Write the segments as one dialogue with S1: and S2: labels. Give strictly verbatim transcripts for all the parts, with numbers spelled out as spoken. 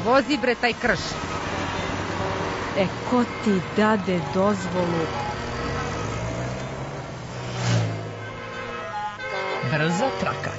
S1: vozi bre taj krš.
S2: E, ko ti dade dozvolu?
S3: Brza traka.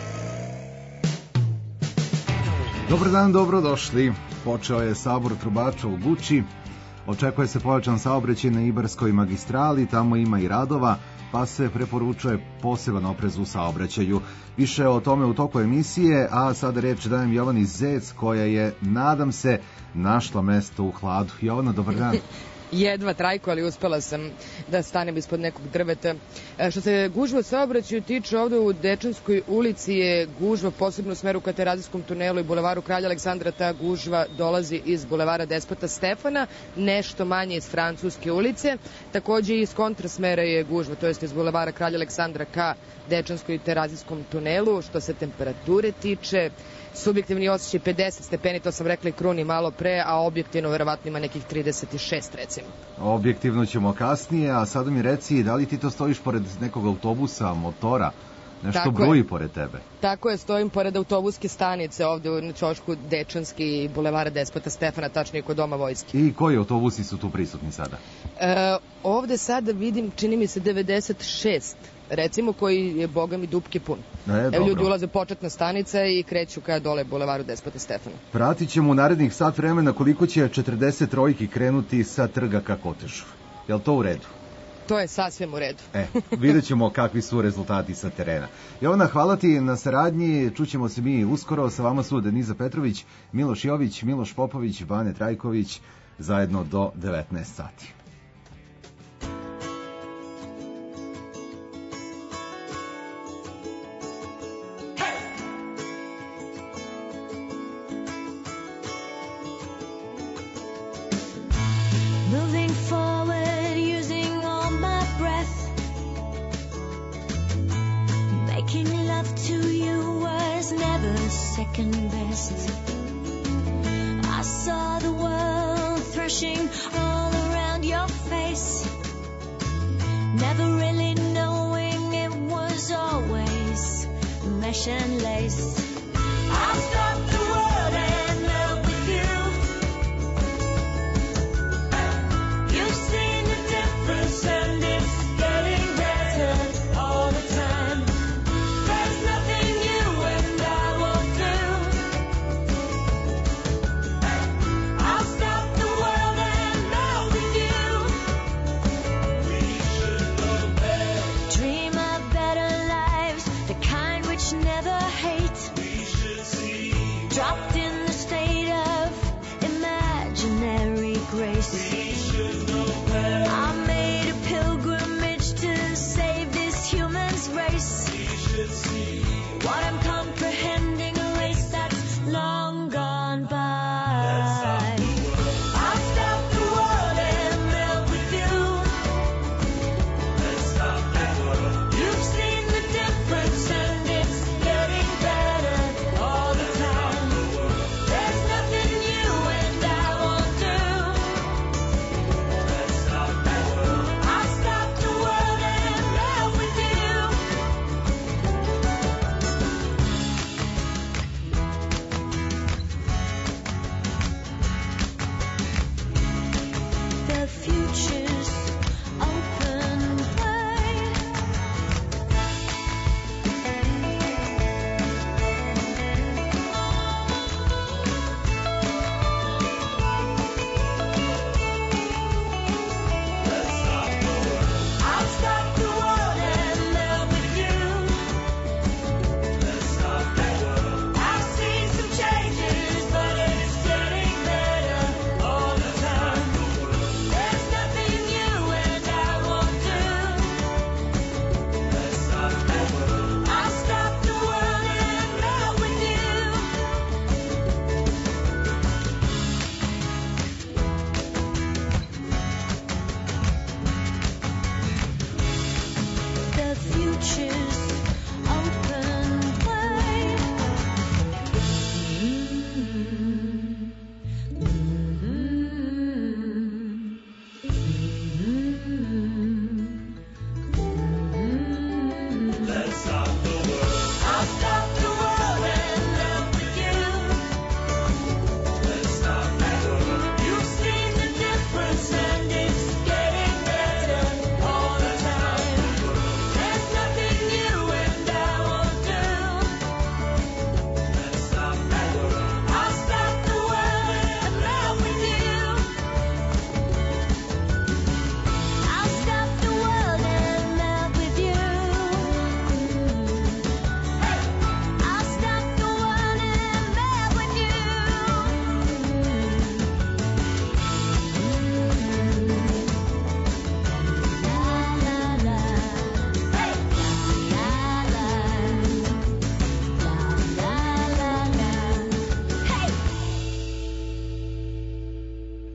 S4: Dobar dan, dobrodošli. Počeo je sabor trubača u Guči. Očekuje se pojačan saobraćaj na Ibarskoj magistrali, tamo ima i radova, pa se preporučuje poseban oprez u saobraćaju. Više o tome u toku emisije, a sada reč dajem Jovani Zec, koja je, nadam se, našla mesto u hladu. Jovana, dobar dan.
S3: Jedva Trajko, ali uspela sam da stanem ispod nekog drveta. Što se gužva u saobraćaju tiče, ovde u Dečanskoj ulici je gužva posebno u smeru ka Terazijskom tunelu i bulevaru Kralja Aleksandra. Ta gužva dolazi iz bulevara Despota Stefana, nešto manje iz Francuske ulice. Takođe iz kontrasmera je gužva, to jest iz bulevara Kralja Aleksandra ka Dečanskoj i Terazijskom tunelu. Što se temperature tiče, subjektivni osjećaj pedeset stepeni, to sam rekla i Kruni malo pre, a objektivno verovatno ima nekih trideset šest recimo.
S4: Objektivno ćemo kasnije, a sada mi reci, da li ti to stojiš pored nekog autobusa, motora, nešto
S3: Tako
S4: bruji
S3: je.
S4: pored tebe?
S3: Tako je, stojim pored autobuske stanice ovde na ćošku Dečanski i bulevara Despota Stefana, tačnije kod Doma vojske.
S4: I koji autobusi su tu prisutni sada?
S3: E, ovde sada vidim, čini mi se devedeset šest, recimo, koji je, boga mi, dupke pun.
S4: E,
S3: Evo, ljudi ulaze početna stanica i kreću ka dole bulevaru Despota Stefana.
S4: Pratit ćemo u narednih sat vremena koliko će četrdeset trojki krenuti sa trga ka Kotežu. Je li to u redu?
S3: To je sasvim u redu.
S4: E, vidjet ćemo kakvi su rezultati sa terena. Jovana, hvala ti na saradnji, čućemo se mi uskoro, sa vama su Deniza Petrović, Miloš Jović, Miloš Popović, Bane Trajković, zajedno do devetnaest sati.
S5: Second best. I saw the world threshing all around your face, never really knowing it was always mesh and lace. I'll stop the world and melt with you. You've seen the difference and it's getting better all the time. There's nothing you and I won't do. I'll stop the world and melt with you. We should know better. Dream of better lives, the kind which never hate.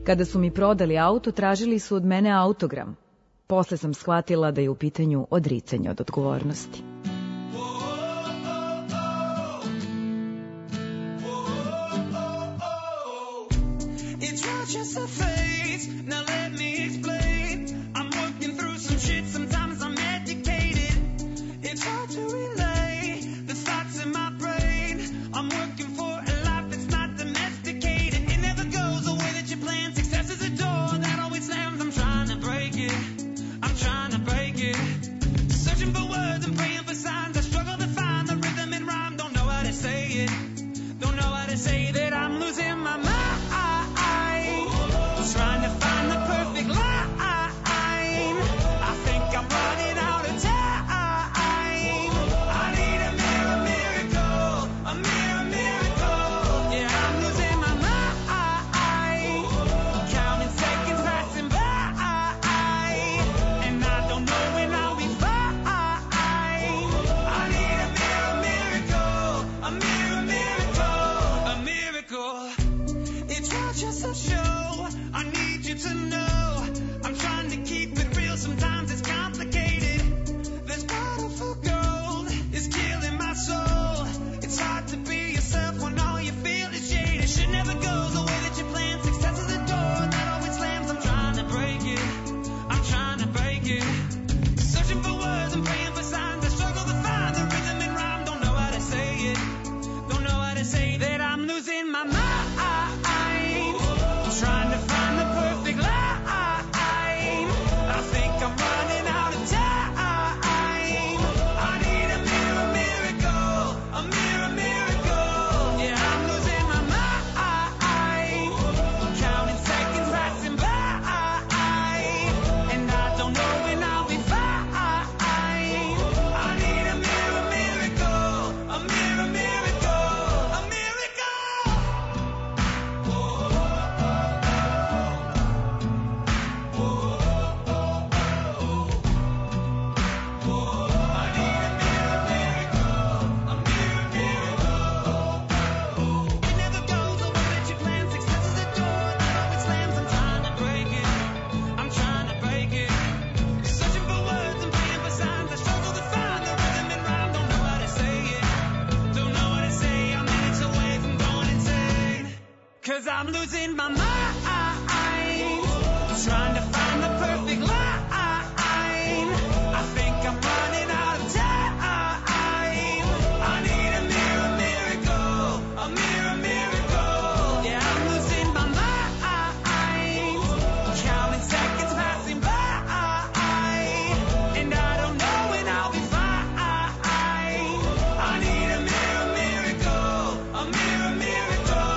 S2: Kada su mi prodali auto, tražili su od mene autogram. Posle sam shvatila da je u pitanju odricanje od odgovornosti.
S5: It's not just a phase. Now let me explain. I'm working through some shit. Sometimes I'm educated. It's hard to relay the thoughts in my brain. I'm working for a life that's not domesticated. It never goes the way that you plan. Success is a door that always slams. I'm trying to break it. I'm trying to break it. Searching for words and praying for signs. I struggle to find the rhythm and rhyme. Don't know how to say it. Don't know how to say that I'm losing my mind. Trying to find the perfect line. I think I'm running out of time. I need a mirror, miracle, a mirror, miracle. Yeah, I'm losing my mind. Counting seconds passing by, and I don't know when I'll be fine. I need a mirror, miracle, a mirror, miracle, a miracle. It's not just a show. I need you to know I'm trying to keep it real. Sometimes it's complicated. This bottle for gold is killing my soul. It's hard to be yourself when all you feel is shaded. Shit never goes the way that you plan. Success is a door that always slams. I'm trying to break it. I'm trying to break it. Searching for words and praying for signs. I struggle to find the rhythm and rhyme. Don't know how to say it. Don't know how to say that I'm losing my mind. Trying to find the perfect line. I think I'm running out of time. I need a mirror, miracle, a mirror, miracle. Yeah, I'm losing my mind. Counting seconds passing by, and I don't know when I'll be fine. I need a mirror, miracle, a mirror, miracle, a miracle. Cause I'm losing my mind. Trying to find the perfect line. I think I'm running out of time. I need a mirror, miracle, a mirror, miracle. Yeah, I'm losing my mind. Counting seconds passing by, and I don't know when I'll be fine. I need a mirror, miracle, a mirror, miracle.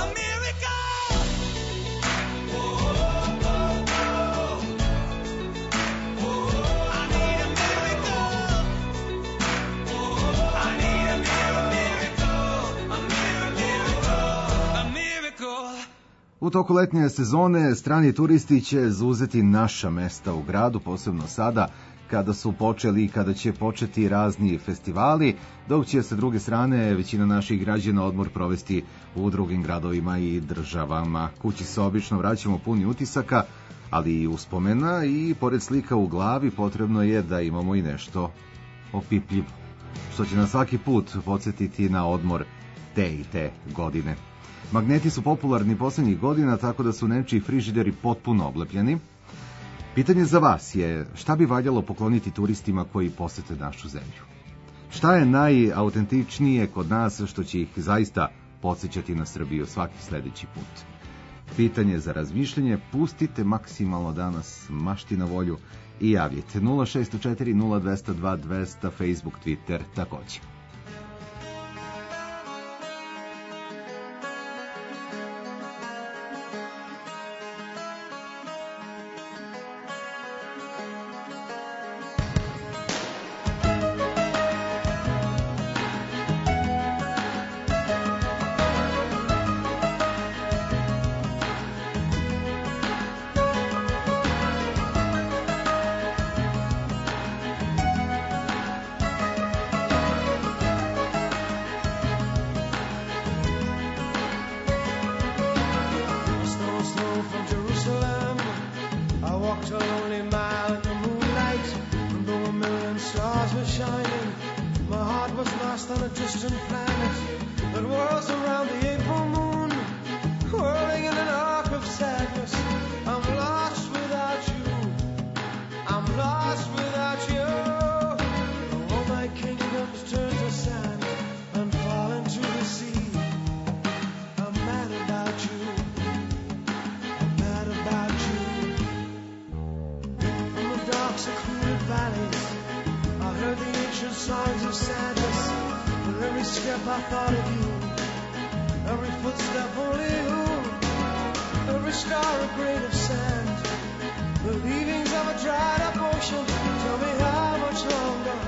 S4: U toku letnje sezone strani turisti će zauzeti naša mesta u gradu, posebno sada kada su počeli i kada će početi razni festivali, dok će sa druge strane većina naših građana odmor provesti u drugim gradovima i državama. Kući se obično vraćamo puni utisaka, ali i uspomena, i pored slika u glavi potrebno je da imamo i nešto opipljivo, što će nas svaki put podsjetiti na odmor te i te godine. Magneti su popularni poslednjih godina, tako da su nečiji frižideri potpuno oblepljeni. Pitanje za vas je šta bi valjalo pokloniti turistima koji posete našu zemlju? Šta je najautentičnije kod nas što će ih zaista podsjećati na Srbiju svaki sledeći put? Pitanje za razmišljanje, pustite maksimalno danas mašti na volju i javljite nula šest četiri nula dva zero dva dva zero zero, Facebook, Twitter takođe.
S5: on a distant planet that whirls around the April moon, whirling in an arc of sadness. I'm lost without you. I'm lost without you. All my kingdoms turn to sand and fall into the sea. I'm mad about you. I'm mad about you. From the dark, secluded valleys, I heard the ancient songs of sadness. With every step I thought of you, every footstep only you, every scar a grain of sand, the leavings of a dried up ocean. Tell me how much longer,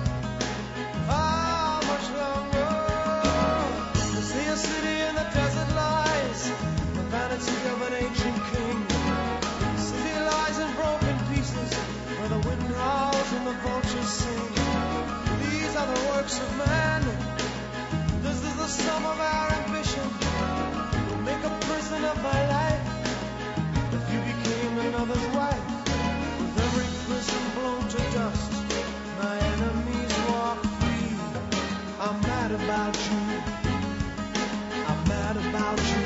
S5: how much longer? To see a city in the desert lies, the vanity of an ancient king. The city lies in broken pieces, where the wind howls and the vultures sing. These are the works of man. This is the sum of our ambition. We'll make a prison of my life. If you became another's wife, with every prison blown to dust, my enemies walk free. I'm mad about you. I'm mad about you.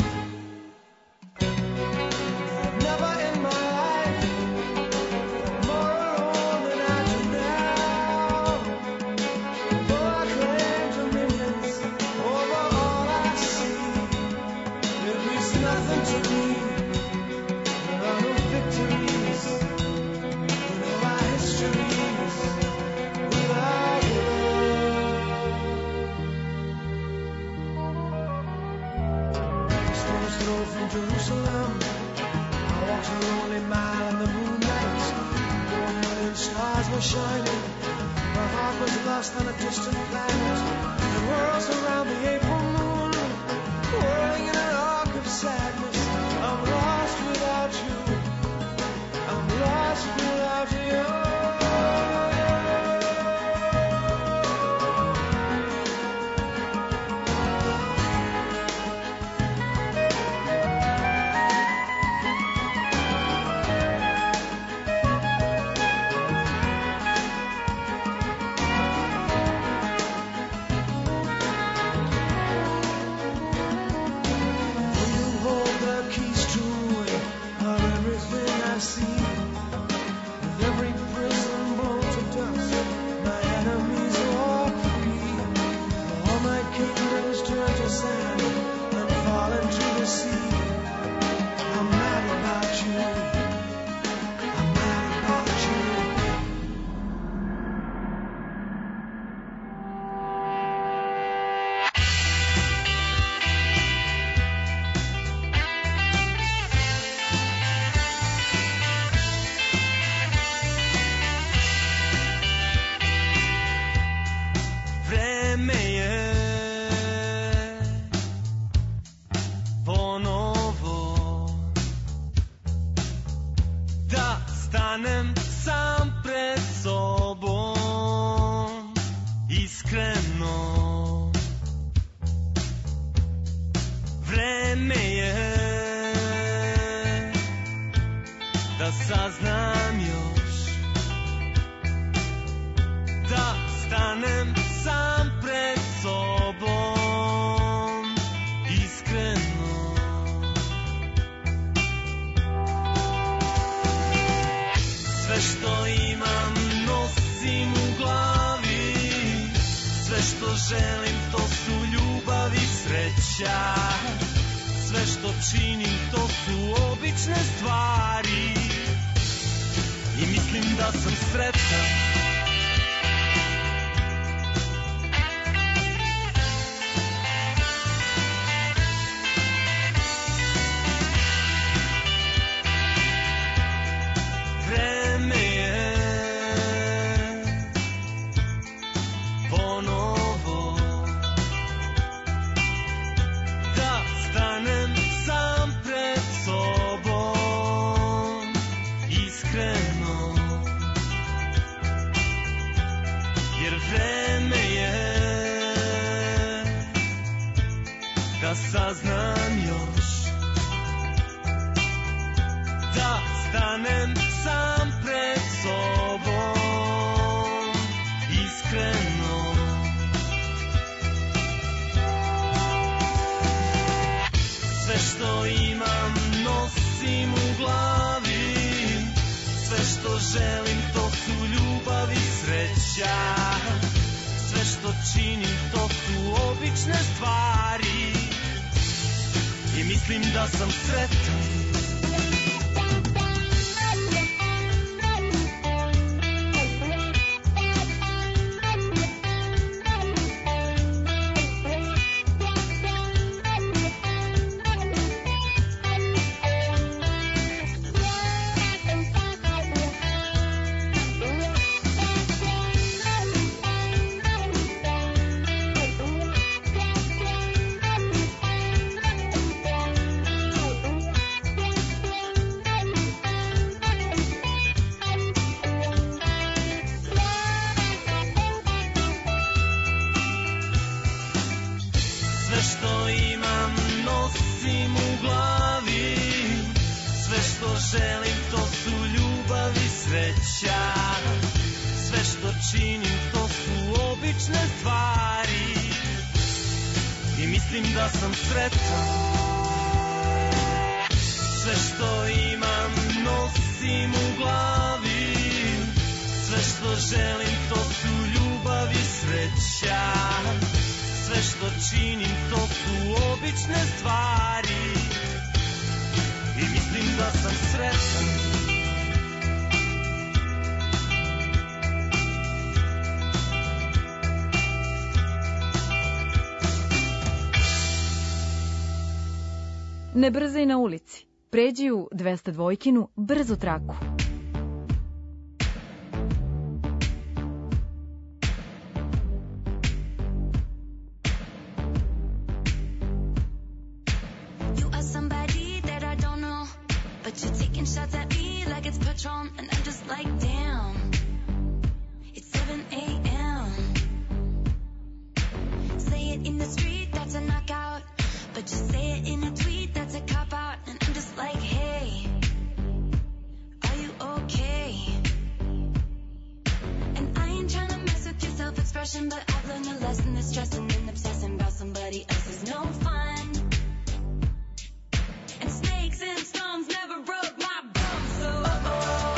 S5: Never in my life more alone than I do now. Though I claim dominions over all I see, it means nothing to me. There are no victories in all our histories without you. Stone's throw from Jerusalem, I walked a lonely mile in the moonlight. Four million stars were shining. My heart was lost on a distant planet. It whirls around the April moon, whirling in an arc of sadness. I'm lost without you. I'm lost without you. When you hold the keys to it, of everything I see, with every prison blown to dust, my enemies walk free. All my kingdoms turn to sand and fall into the sea. I'm mad about you. I'm mad about you.
S1: Vreme je ponovo da stanem sam pred sobom, iskreno. Vreme je da saznam još, da stanem sam pred sobom, iskreno. Sve što imam nosim u glavi, sve što želim to su ljubav i sreća, sve što činim to su obične stvari i mislim da sam sretan. Vreme je ponovo da stanem sam pred sobom, iskreno. Jer vreme je da saznam još, da stanem sam pred sobom, iskreno. što imam nosim u glavi, sve što želim to su ljubav i sreća, sve što činim to su obične stvari i mislim da sam sretan. Da sam sretan, sve što imam nosim u glavi, sve što želim to su ljubav i sreća, sve što činim to su obične stvari i mislim da sam sretan.
S2: Ne brzaj na ulici, pređi u dvesta dvojkinu brzu traku.
S6: You are somebody that I don't know, but you're taking shots at me like it's Patron, and I'm just like, damn, it's seven a.m. Say it in the street, that's a knockout. But just say it in a tweet, that's a cop-out. And I'm just like, hey, are you okay? And I ain't trying to mess with your self-expression, but I've learned a lesson that stressing and obsessing about somebody else is no fun. And snakes and stones never broke my bones, so oh-oh.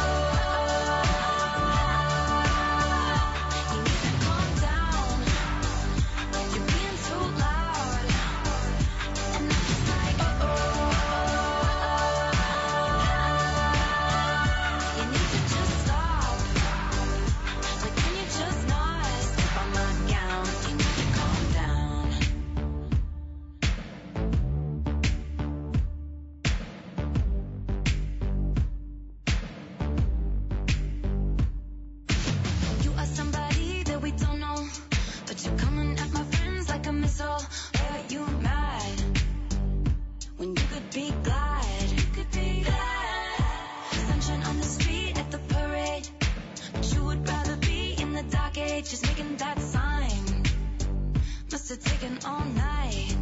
S6: Just making that sign must have taken all night.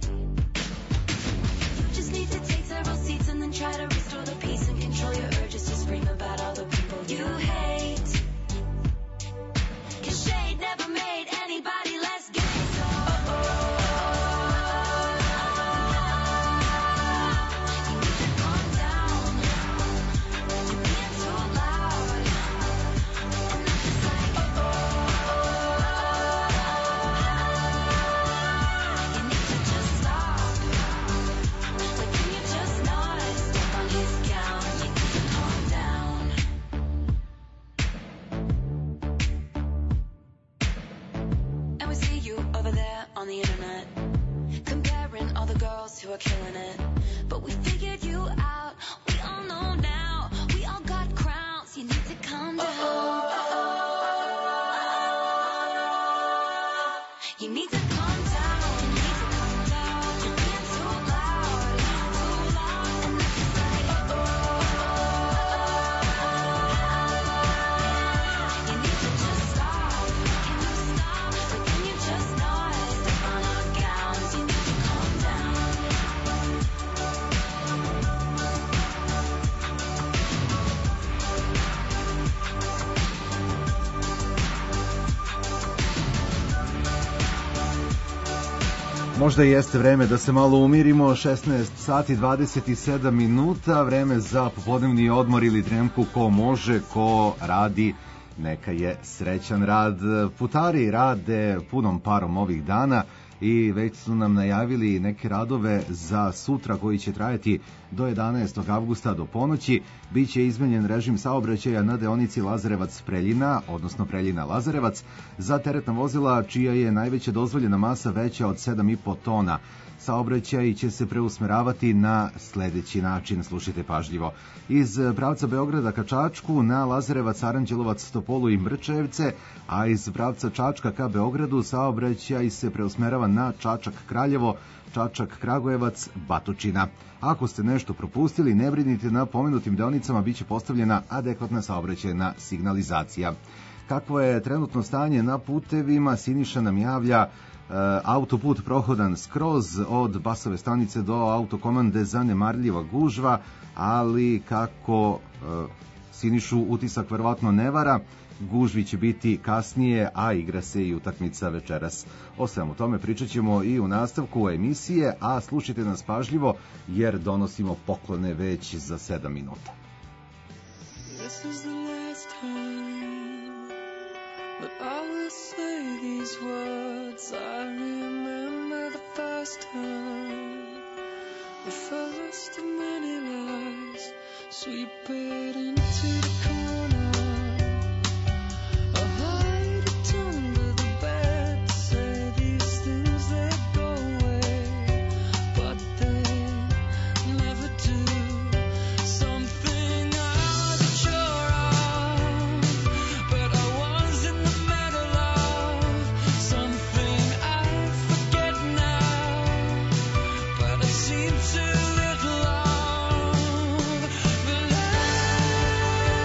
S6: You just need to take several seats and then try to restore the peace and control your urges to scream about all the people you hate. 'Cause shade never made anybody less gay, so oh-oh. You need to calm down. You're being too loud. And I'm just like, oh-oh. On the internet, comparing all the girls who are killing it, but we figured you out. We all know now. We all got crowns. You need to calm down. Uh-oh. You need to calm down. You need to calm down. You're being too loud, too loud, and that's just like oh. You need to just stop. Can you stop? Or can you just not?
S4: Možda i jeste vreme da se malo umirimo, šesnaest sati dvadeset sedam minuta, vreme za popodnevni odmor ili dremku, ko može, ko radi, neka je srećan rad. Putari rade punom parom ovih dana i već su nam najavili neke radove za sutra koji će trajati do jedanaestog avgusta do ponoći. Biće izmenjen režim saobraćaja na deonici Lazarevac-Preljina, odnosno Preljina-Lazarevac, za teretna vozila čija je najveća dozvoljena masa veća od sedam i po tona. Saobraćaj će se preusmeravati na sledeći način, slušajte pažljivo. Iz pravca Beograda ka Čačku na Lazarevac, Aranđelovac, Topolu i Mrčajevce, a iz pravca Čačka ka Beogradu saobraćaj se preusmerava na Čačak-Kraljevo, Čačak-Kragujevac, Batočina. Ako ste nešto propustili, ne brinite, na pomenutim deonicama biće postavljena adekvatna saobraćajna signalizacija. Kakvo je trenutno stanje na putevima, Siniša nam javlja autoput prohodan skroz od Basove stanice do autokomande zanemarljiva gužva, ali kako Sinišu utisak verovatno ne vara, gužvi će biti kasnije, a igra se i utakmica večeras. O svemu tome pričat ćemo i u nastavku emisije, a slušajte nas pažljivo jer donosimo poklone već za sedam minuta.
S5: This is the last time that I will say these words. I remember the first time, the first of many lies, sweep it into the corner. I hide it under the bed, say these things that go away, but they never do. Something I wasn't sure of, but I was in the middle of. Something I forget now, but I seem too little of. The last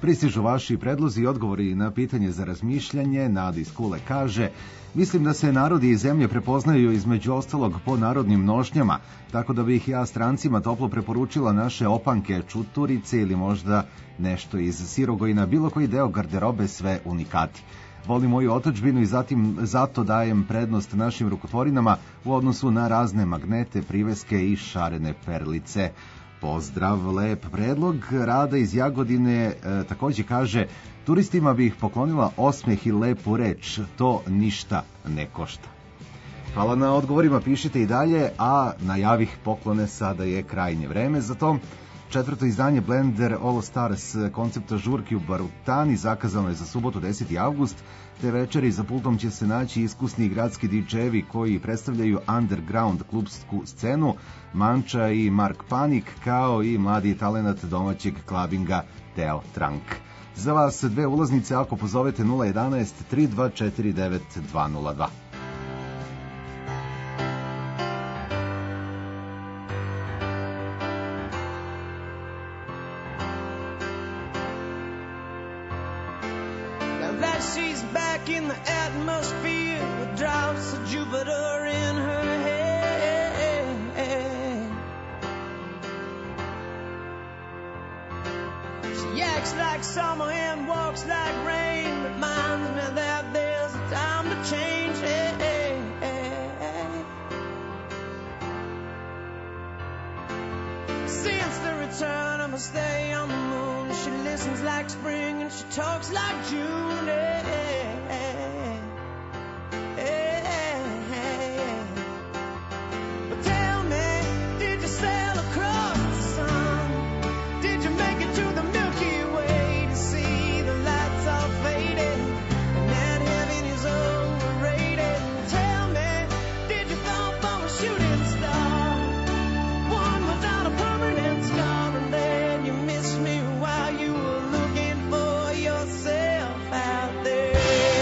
S4: Pristižu vaši predlozi i odgovori na pitanje za razmišljanje. Nada iz Kule kaže: mislim da se narodi i zemlje prepoznaju između ostalog po narodnim nošnjama, tako da bih ja strancima toplo preporučila naše opanke, čuturice ili možda nešto iz Sirogojina, bilo koji deo garderobe, sve unikati. Volim moju otadžbinu i zatim zato dajem prednost našim rukotvorinama u odnosu na razne magnete, priveske i šarene perlice. Pozdrav, lep predlog. Rada iz Jagodine e, takođe kaže: turistima bih poklonila osmeh i lepu reč, to ništa ne košta. Hvala na odgovorima, pišite i dalje, a na javih poklone sada je krajnje vreme za to. Četvrto izdanje Blender All Stars koncepta žurki u Barutani zakazano je za subotu deseti avgust. Te večeri za pultom će se naći iskusni gradski didžejevi koji predstavljaju underground klubsku scenu, Manča i Mark Panik, kao i mladi talenat domaćeg klabinga Teo Trank. Za vas dve ulaznice ako pozovete nula jedanaest tri dva četiri devet dva nula dva.
S5: She's back in the atmosphere with drops of Jupiter in her head. She acts like summer and walks like rain, reminds me that there's a time to change. Since the return of my stay on the moon, she listens like spring and she talks like June. Hey, hey, hey, hey. But tell me, did you sail across the sun? Did you make it to the Milky Way to see the lights all faded and that heaven is overrated? Tell me, did you fall from a shooting star, one without a permanent scar, and then you missed me while you were looking for yourself out there?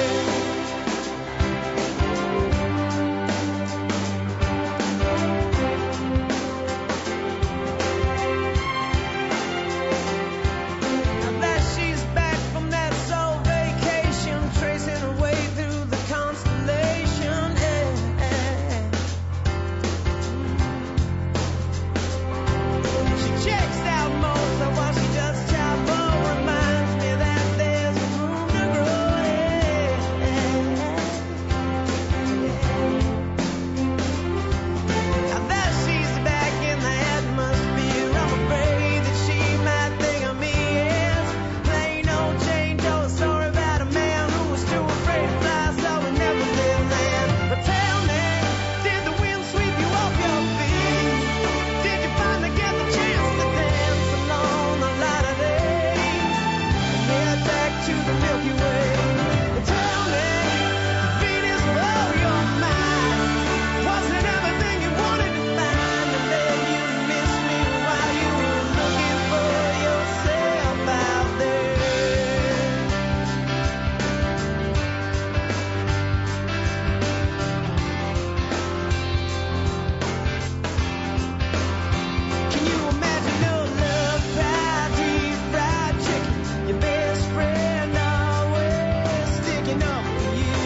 S5: Now that she's back from that soul vacation, tracing her way through the constellation. eh, eh. She checks out Mozart while she does Chavo, reminds me that there's room to grow. eh, eh. Now that she's back in the atmosphere, I'm afraid that she might think of me as plain old Jane Doe, a story about a man who was too afraid to fly, so he never did land. But tell me, did the wind sweep you off your feet? Did you finally get the chance to dance along the light of day and head back to the Milky Way? But tell me, Venus blow your mind? Was it everything you wanted to find, and then you missed me while you were looking for yourself out there? Can you imagine a love pie, deep fried chicken, your best friend always sticking up for you?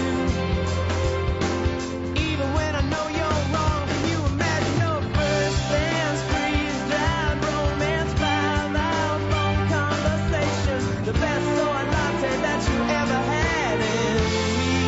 S5: Even when I know you're wrong, can you imagine a first dance, freeze-dried romance, five-hour phone conversation, the best soy latte that you ever had in me?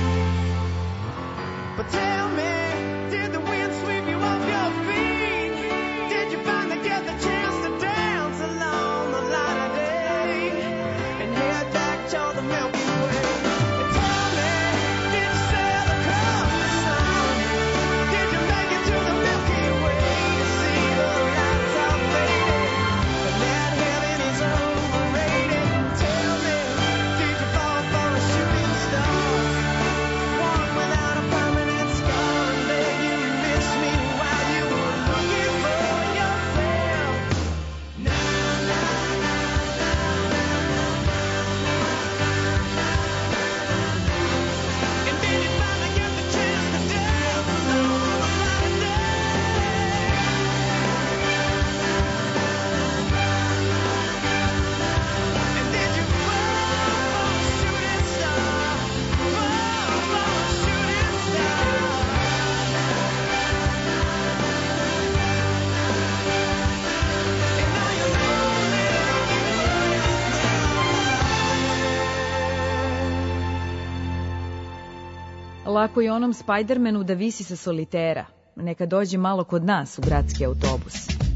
S5: But tell me, did the wind sweep you off your feet? Did you finally get the chance to dance along the light of day and head back toward the Milky Way? And tell me, did you sail across the sun? Did you make it to the Milky Way to see the lights all faded and that heaven is overrated? Tell me, did you fall for a shooting star, one without a permanent scar?
S2: Lako je onom Spidermanu da visi sa solitera. Neka dođe malo kod nas u gradski autobus.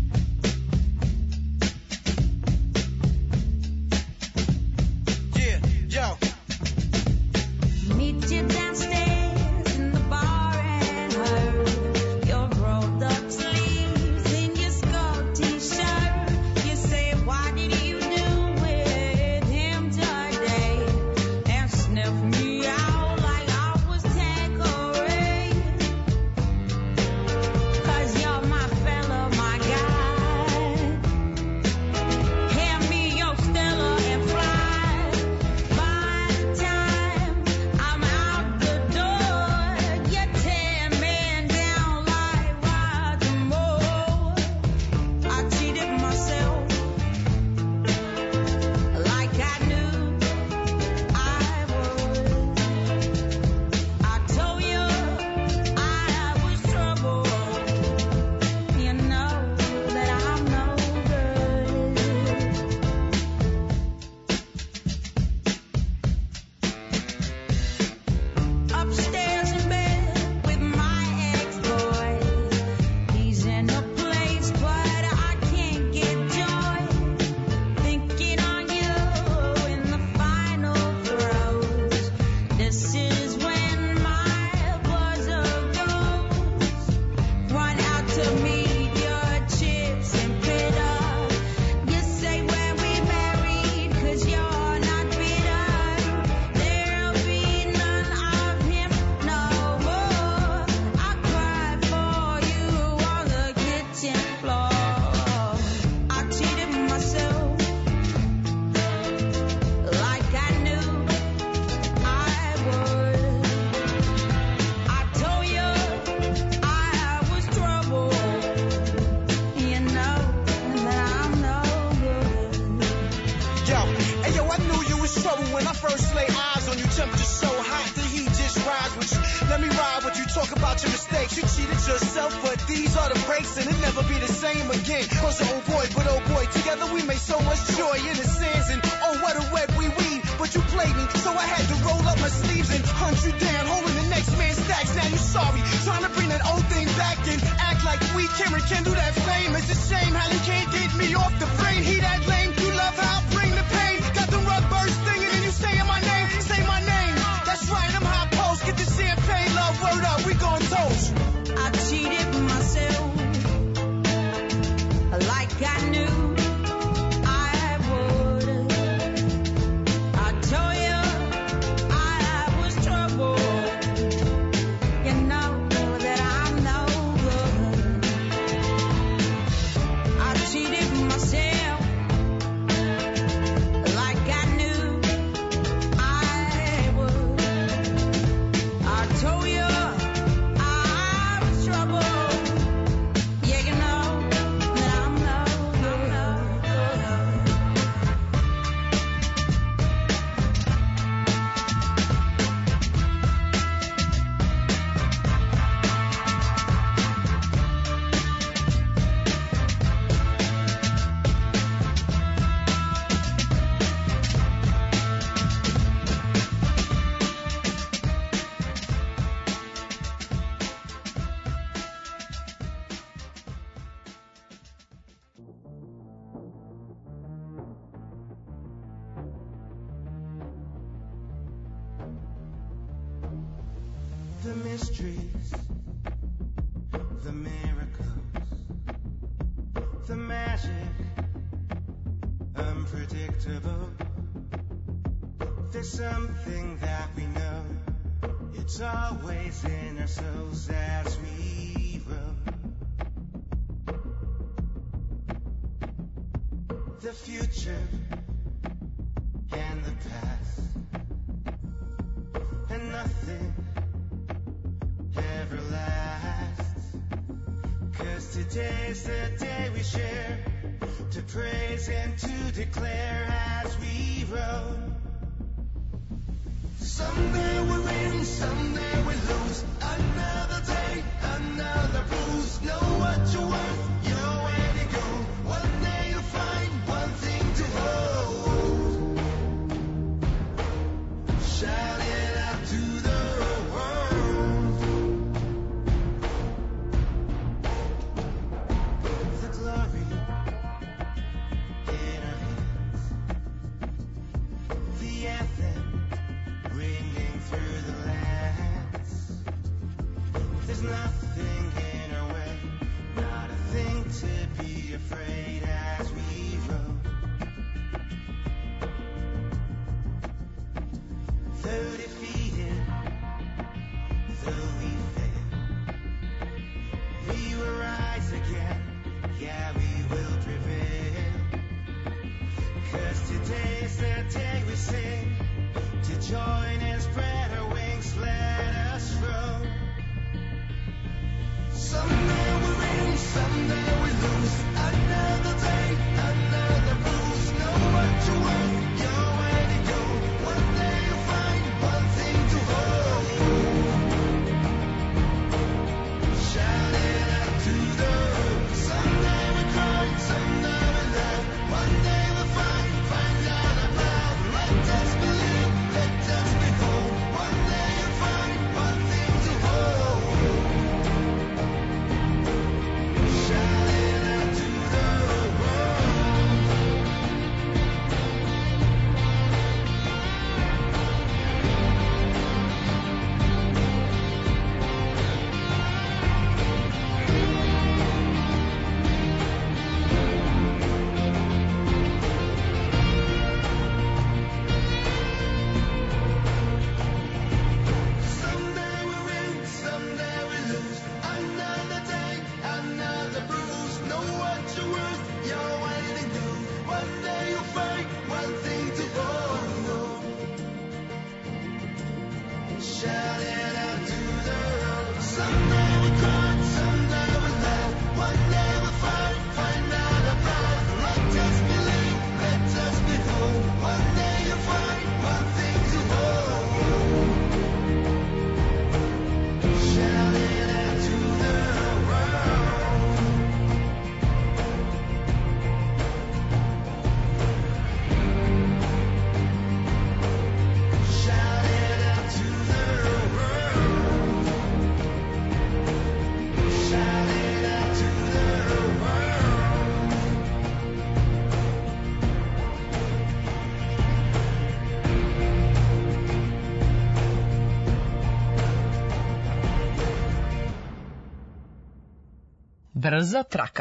S5: The mysteries, the miracles, the magic, unpredictable. There's something that we know, it's always in our souls as we roll. The future and the past, and nothing ever lasts. 'Cause today's the day we share, to praise and to declare as we roll. Someday we win, someday we lose. Another day, another bruise. Know what you're worth, you're where to go. One day you'll find one thing to hold. Shout it out to the world. nothing in our way, not a thing to be afraid as we row. Though defeated, though we fail, we will rise again, yeah, we will prevail. 'Cause today's the day we sing, to join and spread our wings, let us row. Someday we'll win, someday we lose, another day, another bruise, know what you're worth, your way to go, one day you'll find one thing to hold. Shout it out to the road, someday we cry, someday we laugh, one day we'll find, find out a path, let us believe, let us behold, one day you'll find one thing to hold. Shout it out to the world. Someday we win, someday we lose, another day, another bruise, know what you're worth, your way to go, one day you'll find one thing to hold. Shout it out to the road, someday we cry, someday we laugh, one day we'll find, find out a path, let us believe, let us behold, one day you'll find one thing to hold. Shout it out to the world. Shout it out to the world. Shout it out to the world.
S7: Brza traka.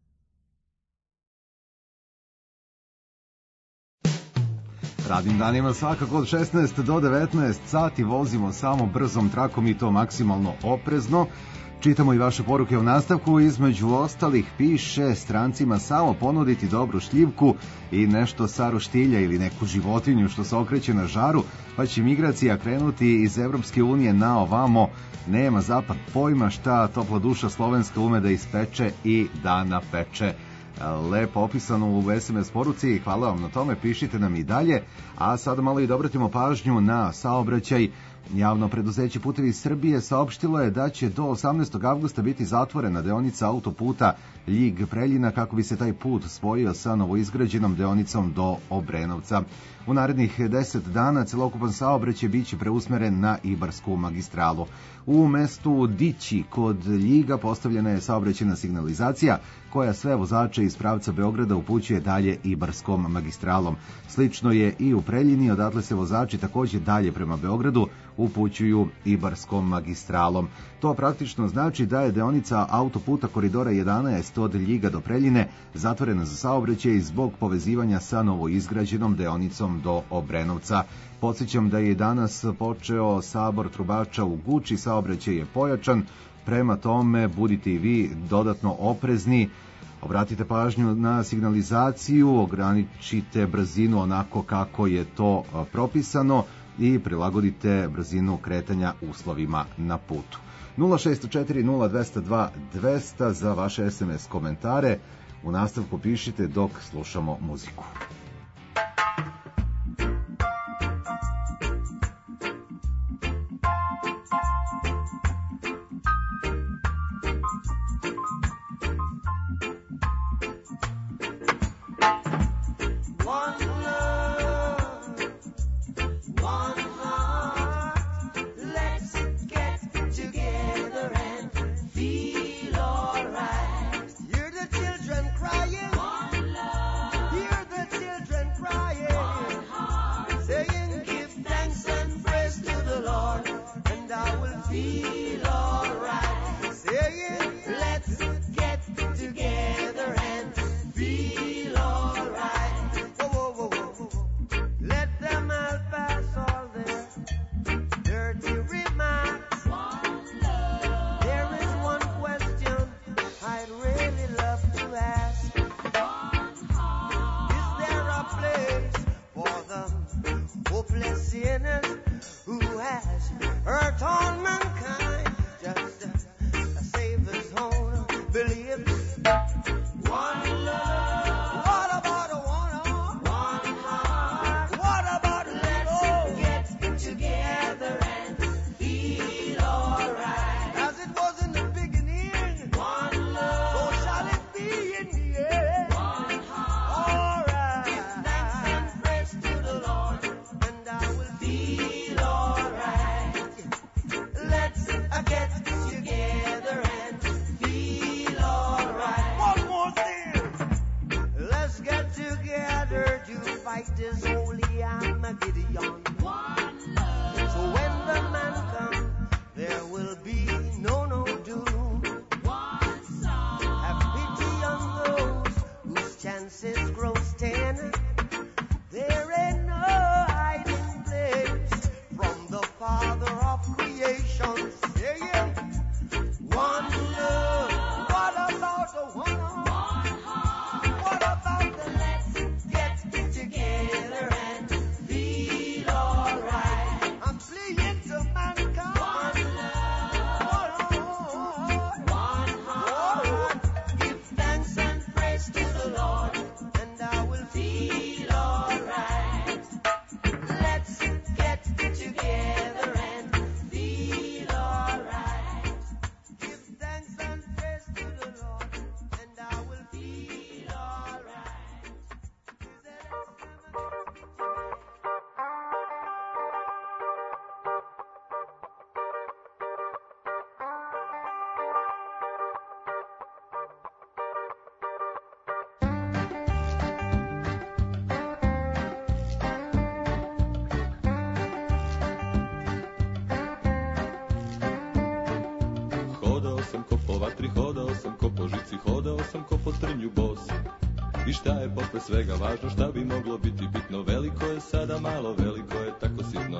S4: Radnim danima svakako od šesnaest do devetnaest sati vozimo samo brzom trakom i to maksimalno oprezno. Čitamo i vaše poruke u nastavku, između ostalih piše strancima samo ponuditi dobru šljivku i nešto sa roštilja ili neku životinju što se okreće na žaru, pa će migracija krenuti iz Evropske unije na ovamo. Nema zapad pojma šta topla duša slovenska ume da ispeče i da napeče. Lepo opisano u es em es poruci, hvala vam na tome, pišite nam i dalje, a sada malo i da obratimo pažnju na saobraćaj. Javno preduzeće Putevi Srbije saopštilo je da će do osamnaestog avgusta biti zatvorena deonica autoputa Ljig-Preljina kako bi se taj put spojio sa novoizgrađenom deonicom do Obrenovca. U narednih deset dana celokupan saobraćaj biće preusmeren na Ibarsku magistralu. U mestu Dići kod Ljiga postavljena je saobraćajna signalizacija koja sve vozače iz pravca Beograda upućuje dalje Ibarskom magistralom. Slično je i u Preljini, odatle se vozači takođe dalje prema Beogradu upućuju Ibarskom magistralom. To praktično znači da je deonica autoputa koridora jedanaest od Ljiga do Preljine zatvorena za saobraćaj zbog povezivanja sa novoizgrađenom deonicom do Obrenovca. Podsjećam da je danas počeo sabor trubača u Guči, saobraćaj je pojačan, prema tome budite i vi dodatno oprezni. Obratite pažnju na signalizaciju, ograničite brzinu onako kako je to propisano i prilagodite brzinu kretanja uslovima na putu. nula šest četiri nula dva zero dva dva zero zero za vaše es em es komentare. U nastavku pišite dok slušamo muziku.
S5: Feel alright.
S8: I šta je posle svega važno, šta bi moglo biti bitno? Veliko je sada malo, veliko je tako sitno.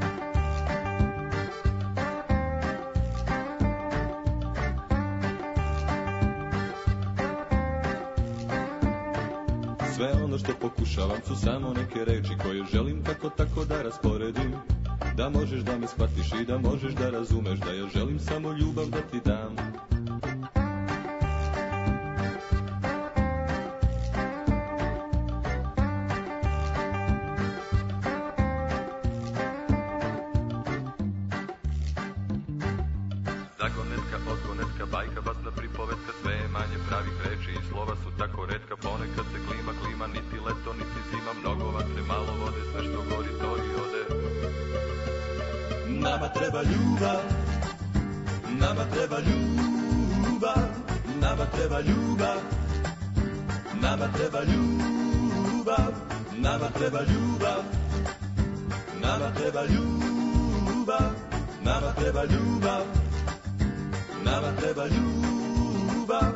S8: Sve ono što pokušavam su samo neke reči koje želim kako tako da rasporedim. Da možeš da me shvatiš i da možeš da razumeš da ja želim samo ljubav da ti dam. Zagonetka, odgonetka, bajka, basna, pripovetka, sve je manje pravih reči i slova su tako retka. Ponekad se klima, klima, niti leto, niti zima, mnogo vatre, malo vode, sve što gori to i ode. Nama treba ljubav, nama treba ljubav, nama treba ljubav, nama treba ljubav, nama treba ljubav, nama treba ljubav, nama treba ljubav, nama treba ljubav.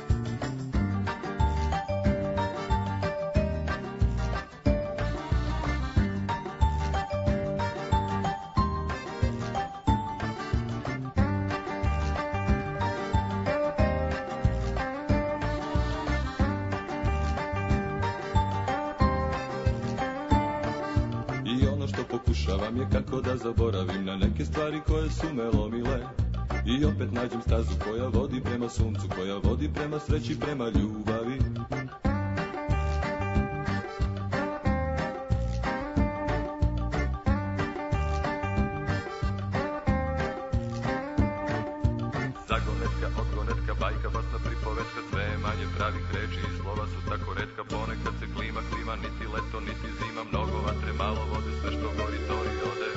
S8: Pokušavam je kako da zaboravim na neke stvari koje su me lomile. I opet nađem stazu koja vodi prema suncu, koja vodi prema sreći, prema ljubavi. Zagonetka, odgonetka, bajka, basna, pripovetka, sve je manje pravih reči i slova su tako retka. Ponekad se klima, klima, niti leto, niti zima, mnogo vatre, malo vode, sve što gori to i ode.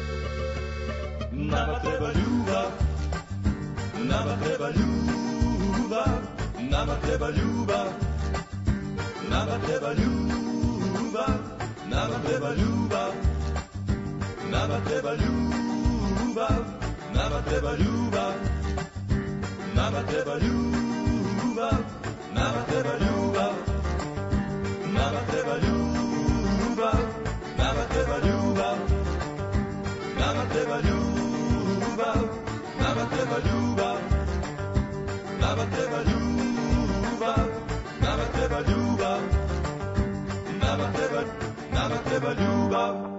S8: Nama treba ljubav, nama treba ljubav, nama treba ljubav, nama treba ljubav, nama treba ljubav, nama treba ljubav, nama treba ljubav, nama treba ljubav, nama treba ljubav, nama treba ljubav, nama treba ljubav, nama treba ljubav, nama treba ljubav, nama treba ljubav, nama treba ljubav, nama treba, nama treba ljubav.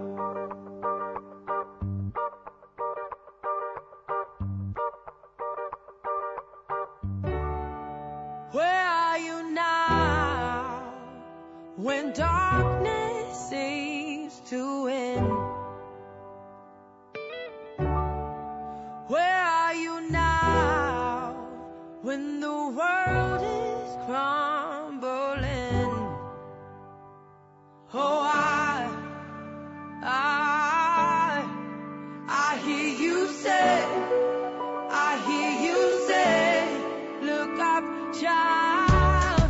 S5: Where are you now when darkness seems to win? Where are you now when the world is crumbling? Oh, I, I, I hear you say, I hear you say, look up, child.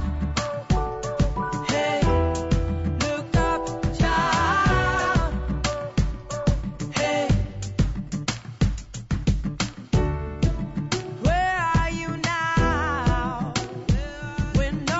S5: Hey, look up, child. Hey, where are you now when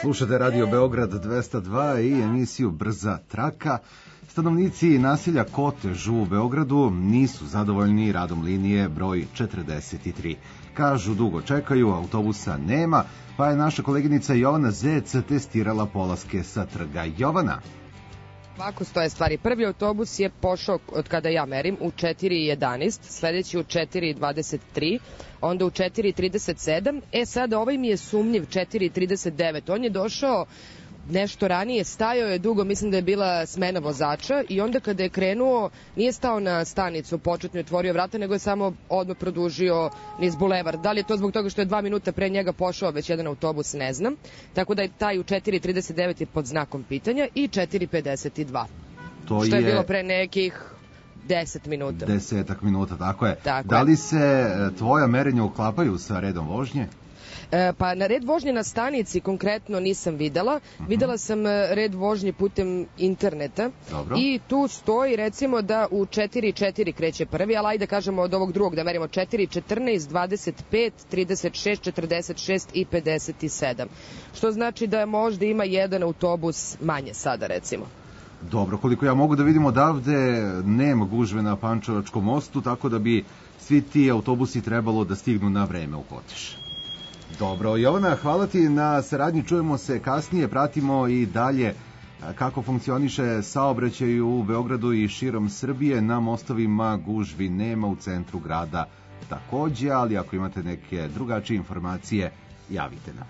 S4: Slušate Radio Beograd dvesta dva i emisiju Brza traka. Stanovnici naselja Kotež u Beogradu nisu zadovoljni radom linije broj četrdeset tri. Kažu, dugo čekaju, autobusa nema, pa je naša koleginica Jovana Zec testirala polaske sa trga. Jovana?
S3: Ovako stoje stvari. Prvi autobus je pošao, od kada ja merim, u četiri jedanaest, sledeći u četiri dvadeset tri, onda u četiri trideset sedam. E sada ovaj mi je sumnjiv, četiri trideset devet. On je došao nešto ranije, stajao je dugo, mislim da je bila smena vozača i onda kada je krenuo nije stao na stanicu, početno je otvorio vrata, nego je samo odmah produžio niz bulevar. Da li je to zbog toga što je dva minuta pre njega pošao već jedan autobus, ne znam. Tako da je taj u četiri trideset devet je pod znakom pitanja i četiri pedeset dva. To što je... je bilo pre nekih deset minuta.
S4: Desetak minuta, tako je.
S3: Tako
S4: da
S3: je.
S4: li se tvoja merenja uklapaju sa redom vožnje?
S3: E, pa na red vožnje na stanici konkretno nisam videla. Uh-huh. Videla sam red vožnje putem interneta.
S4: Dobro.
S3: I tu stoji recimo da u četiri četiri kreće prvi, ali ajde kažemo od ovog drugog da merimo četiri četrnaest, dvadeset pet, trideset šest, četrdeset šest i pedeset sedam. Što znači da možda ima jedan autobus manje sada recimo.
S4: Dobro, koliko ja mogu da vidim odavde, nema gužve na Pančevačkom mostu, tako da bi svi ti autobusi trebalo da stignu na vreme u Kotež. Dobro, Jovana, hvala ti na saradnji, čujemo se kasnije, pratimo i dalje kako funkcioniše saobraćaj u Beogradu i širom Srbije. Na mostovima gužvi nema, u centru grada takođe, ali ako imate neke drugačije informacije, javite nam.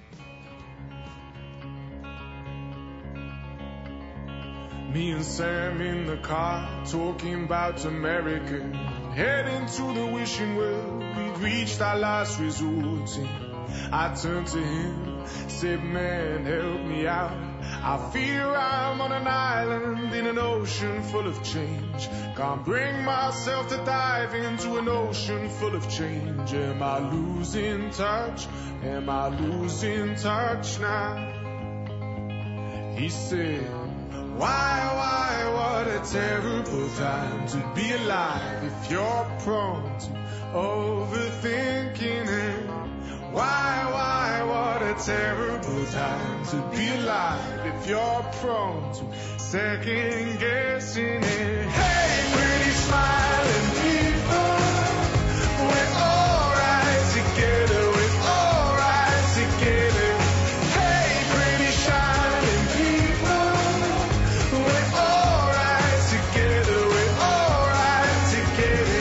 S9: Me and Sam in the car, talking about America, heading to the wishing well, we'd reached our last resort. I turned to him, said, man, help me out. I fear I'm on an island in an ocean full of change. Can't bring myself to dive into an ocean full of change. Am I losing touch? Am I losing touch now? He said, why, why, what a terrible time to be alive if you're prone to overthinking it. Why, why, what a terrible time to be alive if you're prone to second guessing it. Hey, pretty smiling people, we're alright together, we're alright together. Hey, pretty shining people, we're alright together, we're alright together.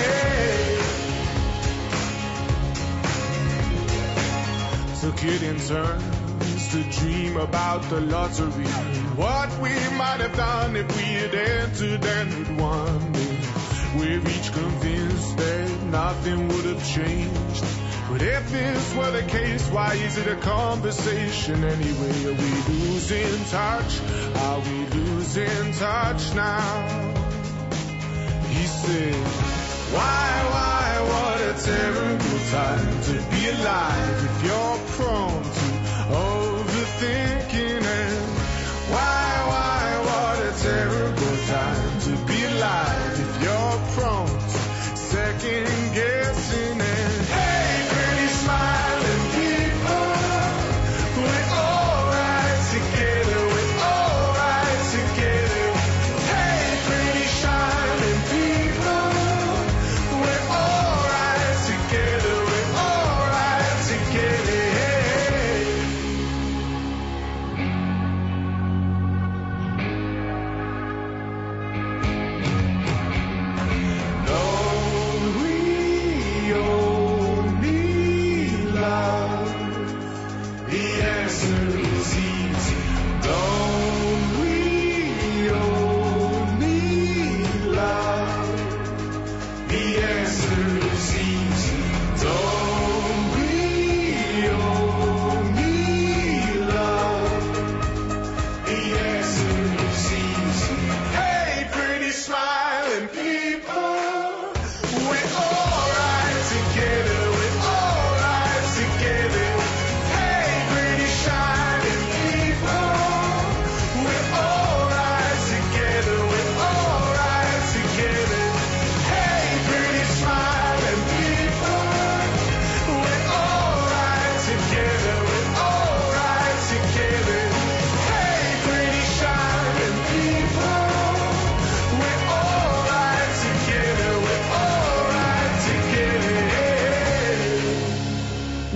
S9: Took it in turns to dream about the lottery, what we might have done if we had entered and had won it. We're each convinced that nothing would have changed, but if this were the case, why is it a conversation anyway? Are we losing touch? Are we losing touch now? He said, why, why, what a terrible time to be alive if you're prone to overthinking it. Why, why, what a terrible time to be alive if you're prone to second guessing it. Hey, pretty smiling people, we're alright together, we're alright together. Hey, pretty shining people, we're alright together, we're alright together.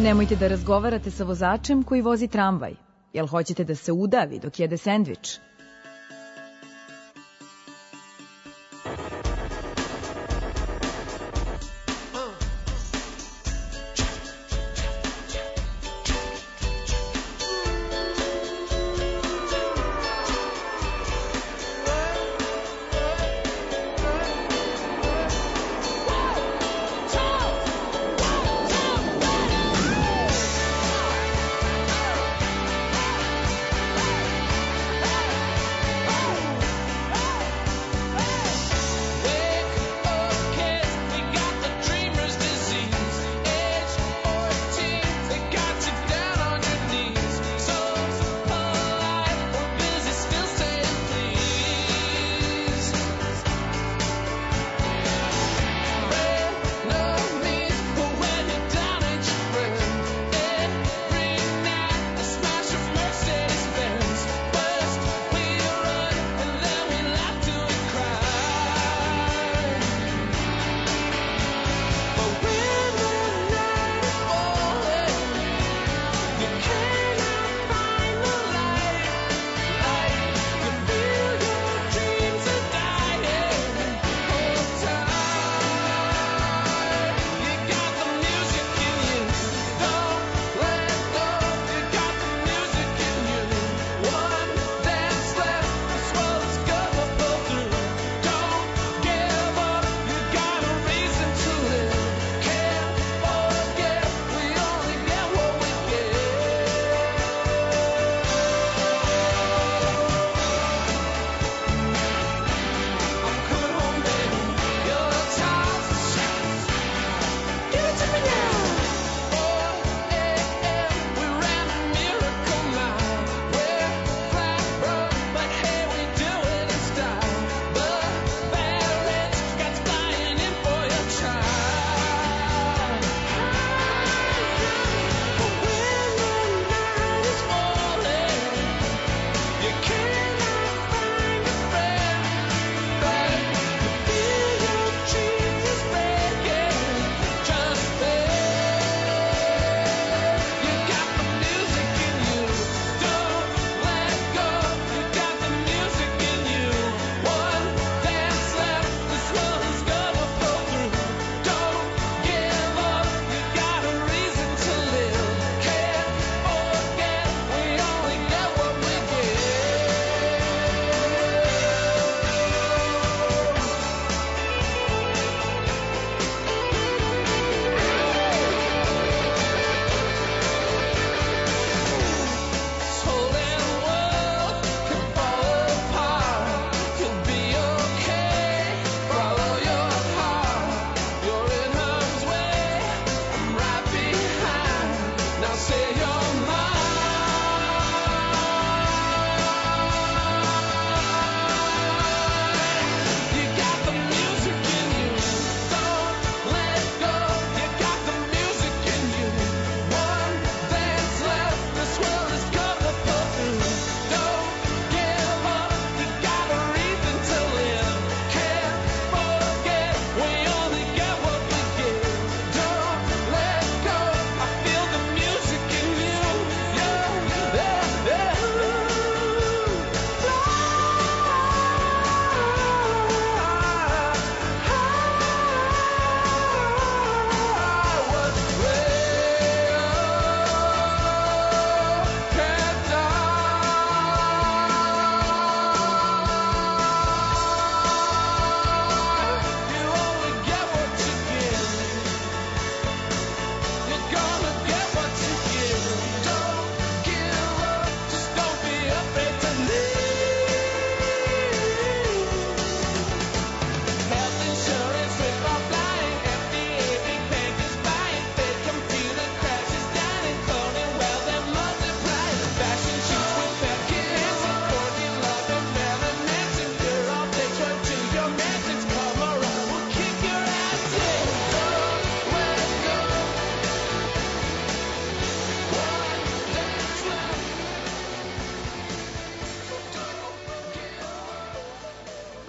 S2: Nemojte da razgovarate sa vozačem koji vozi tramvaj. Jel hoćete da se udavi dok jede sendvič?
S5: Hey!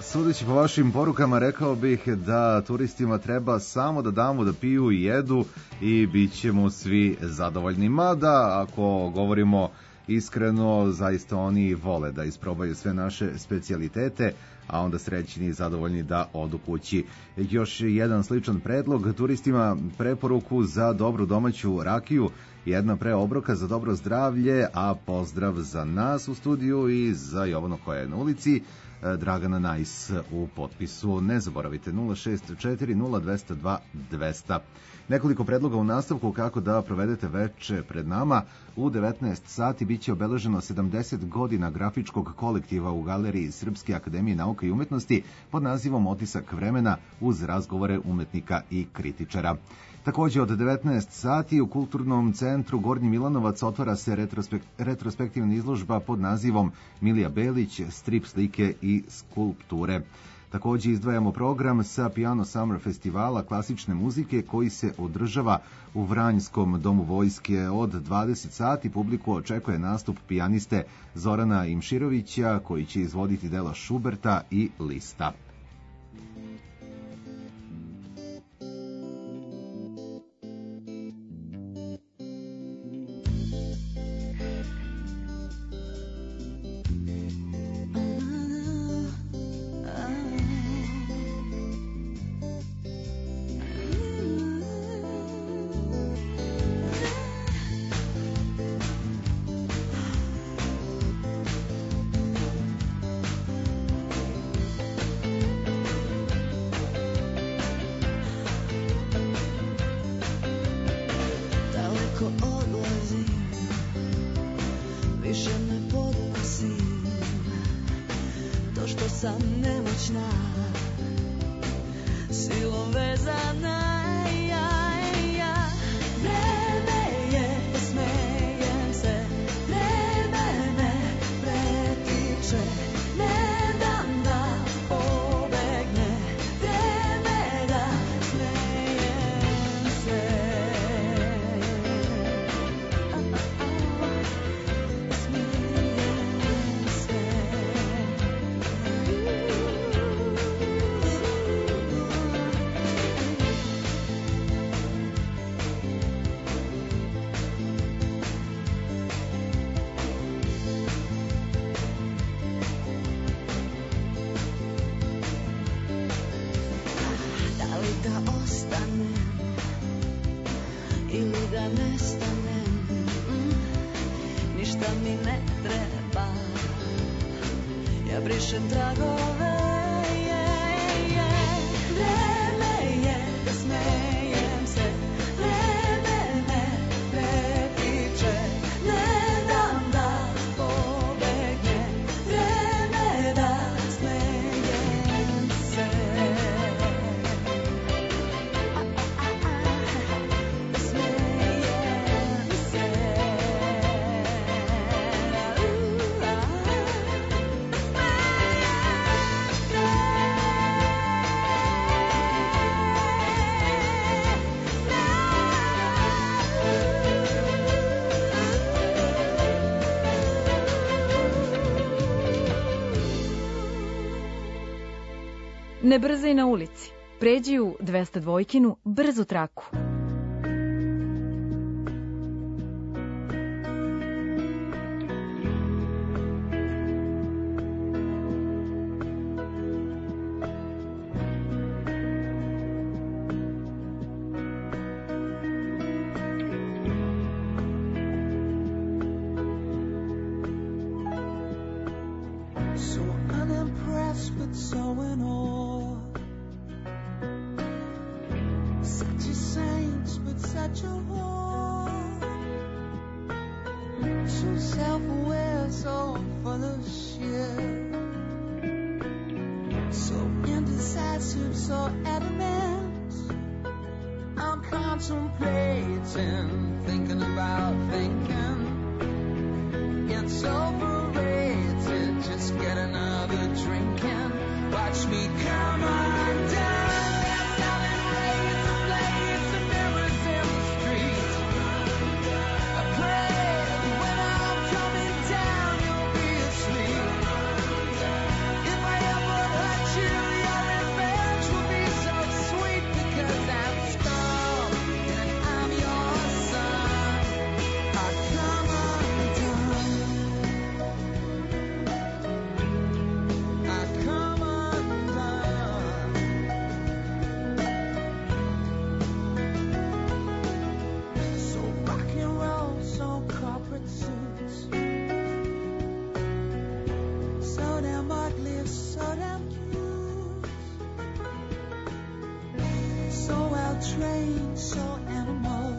S4: Sudeći po vašim porukama, rekao bih da turistima treba samo da damo da piju i jedu i bit ćemo svi zadovoljni. Mada, ako govorimo iskreno, zaista oni vole da isprobaju sve naše specijalitete, a onda srećni i zadovoljni da odu kući. Još jedan sličan predlog, turistima preporuku za dobru domaću rakiju, jedna pre obroka za dobro zdravlje, a pozdrav za nas u studiju i za Jovanu koja je na ulici, Dragana Najs u potpisu. Ne zaboravite nula šest četiri nula dva zero dva dvesta. Nekoliko predloga u nastavku kako da provedete veče pred nama. U devetnaest sati biće obeleženo sedamdeset godina grafičkog kolektiva u Galeriji Srpske akademije nauka i umetnosti pod nazivom Otisak vremena uz razgovore umetnika i kritičara. Takođe od devetnaest sati u Kulturnom centru Gornji Milanovac otvara se retrospekt, retrospektivna izložba pod nazivom Milija Belić, strip slike i skulpture. Takođe izdvajamo program sa Piano Summer festivala klasične muzike koji se održava u Vranjskom domu vojske. Od dvadeset sati publiku očekuje nastup pijaniste Zorana Imširovića koji će izvoditi dela Šuberta i Lista.
S2: Ne brzaj na ulici. Pređi u dvesta dvojkinu brzu traku.
S5: If I ever hurt you trained, so animal.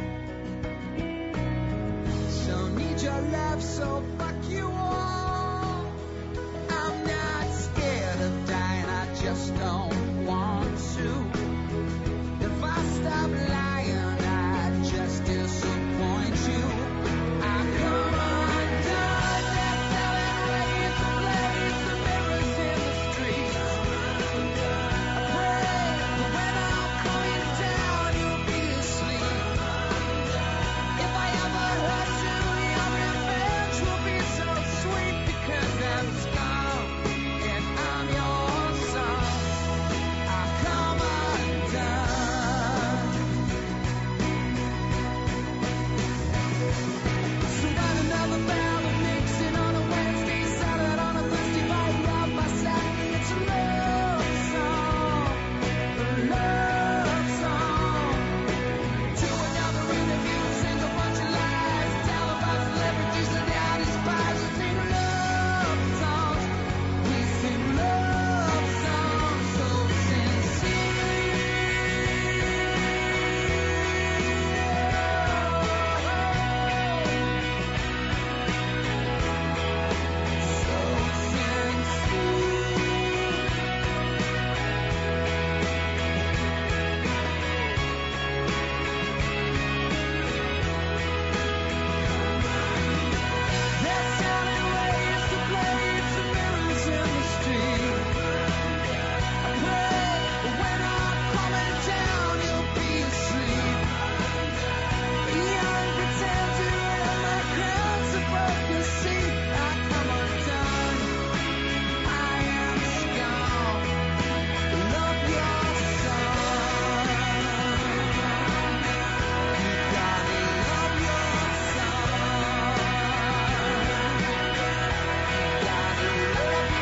S5: So need your love, so fuck you all. I'm not scared of dying, I just don't want to. If I stop lying, I just disappoint you. I come undone, they're selling ways to blaze the mirrors in the streets. I pray that when I'm coming down, you'll be asleep. If I ever hurt you, your revenge will be so sweet, because I'm scum and I'm your son. I come undone. Sweet on another barrel of mixing on a Wednesday, salad on a Thursday, bite off my side. It's a love song, a love song. To another interview, sing a bunch of lies, tell about celebrities and how they spies. We sing love songs, we sing love songs so they're selling ways to blaze the mirrors in the street. I pray that when I'm coming down, you'll be asleep. Young pretender in my crowds above the sea. I come undone. I am scum. Love your son. You gotta love your son. Gotta love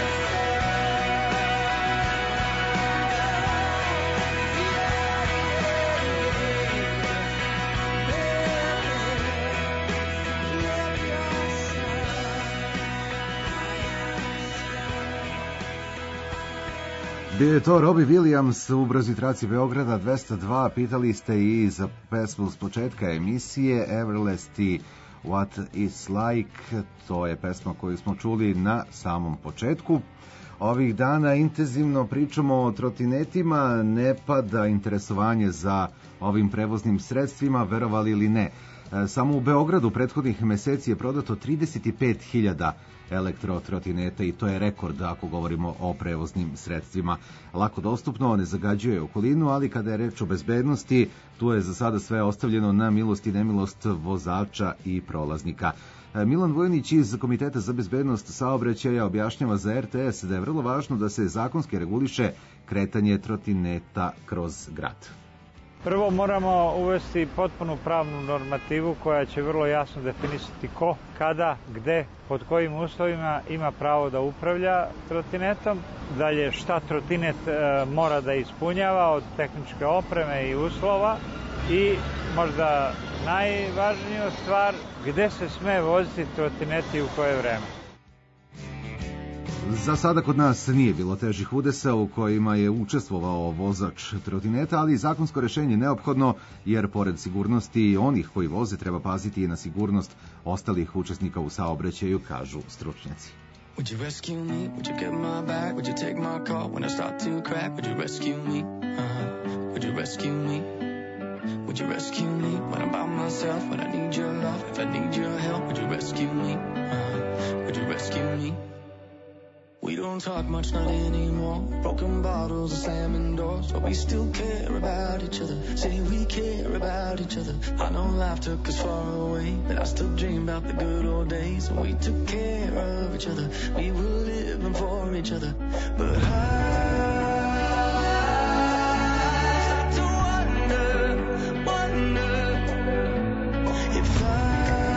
S4: Bio je to Robbie Williams u brzi traci Beograda dvesta dva. Pitali ste i za pesmu s početka emisije Everlasty What It's Like. To je pesma koju smo čuli na samom početku. Ovih dana intenzivno pričamo o trotinetima, ne pada interesovanje za ovim prevoznim sredstvima, verovali ili ne. E, Samo u Beogradu prethodnih meseci je prodato trideset pet hiljada elektrotrotineta i to je rekord ako govorimo o prevoznim sredstvima. Lako dostupno, ne zagađuje okolinu, ali kada je reč o bezbednosti, tu je za sada sve ostavljeno na milost i nemilost vozača i prolaznika. E, Milan Vojnić iz Komiteta za bezbednost saobraćaja objašnjava za R T S da je vrlo važno da se zakonski reguliše kretanje trotineta kroz grad.
S10: Prvo moramo uvesti potpunu pravnu normativu koja će vrlo jasno definisati ko, kada, gde, pod kojim uslovima ima pravo da upravlja trotinetom. Dalje, šta trotinet e, mora da ispunjava od tehničke opreme i uslova. I možda najvažniju stvar, gde se sme voziti trotineti u koje vreme.
S4: Za sada kod nas nije bilo težih udesa u kojima je učestvovao vozač trotineta, ali zakonsko rešenje je neophodno jer pored sigurnosti onih koji voze treba paziti i na sigurnost ostalih učesnika u saobraćaju, kažu stručnjaci.
S11: Would you rescue me? Would you get my back? Would you take my call when I start to crack? Would you rescue me? Uh-huh. Would you rescue me? Would you rescue me when I'm by myself? When I need your love, if I need your help, would you rescue me? Uh-huh. Would you rescue me? We don't talk much, not anymore. Broken bottles and slamming doors, but we still care about each other. Say we care about each other. I know life took us far away, but I still dream about the good old days when we took care of each other. We were living for each other. But I start to wonder, wonder if I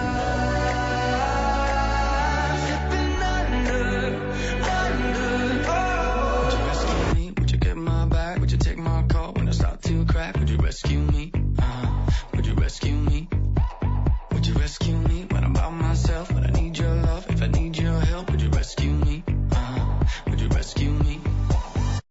S11: rescue me? Uh, would you rescue me? Would you rescue me when I'm by myself? When I need your love, if I need your help, would you rescue me? Uh, would you rescue me?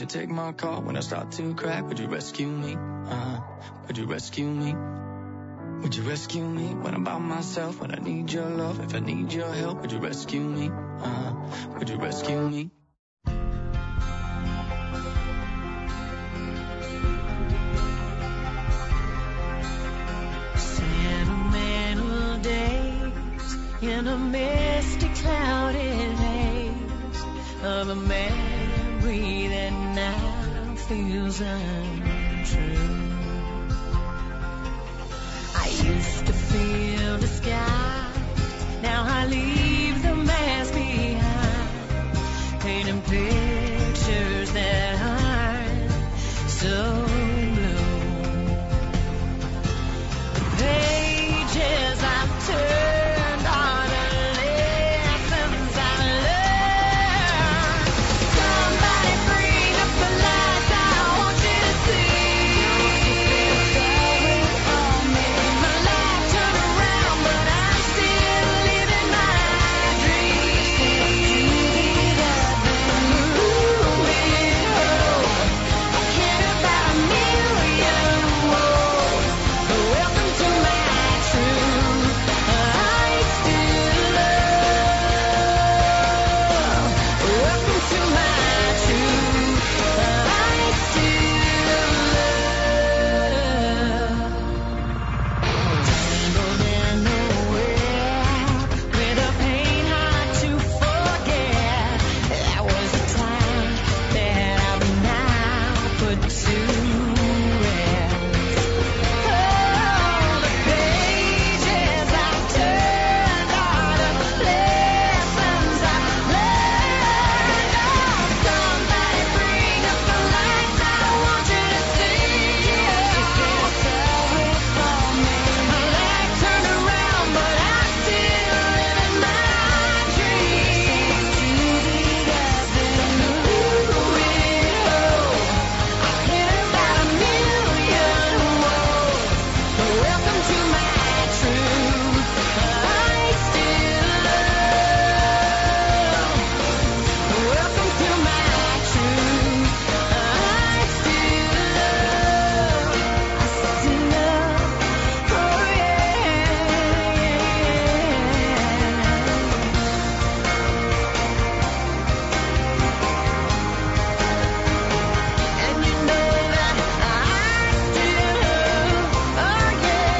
S11: take my call when I start to crack? Would you rescue me? Uh-huh. Would you rescue me? Would you rescue me when I'm by myself? When I need your love, if I need your help, would you rescue me? Uh-huh. Would you rescue me?
S12: Sentimental days in a misty, clouded haze of a memory that now feels untrue. I used to feel the sky, now I leave the mask behind, painting pictures that aren't so blue. The pages I've turned are the lessons I've learned. Somebody bring up the lights, I want you to see. My life turned around, but I'm still living my dream. Ooh, I care about a million worlds. Welcome to my truth. I still love. Welcome to my truth. I still love. Tangled in a web with a pain hard to forget. That was a time that I've now put to rest. Oh, the pages I've turned are the lessons I've learned. Oh, somebody bring up the lights, I want you to see. My life turned around, but I'm still living my dreams. Ooh, I care about a million worlds. Welcome to my truth. I still love. Welcome to my truth. I still love. I still love. Oh yeah. And you know that I still love. Oh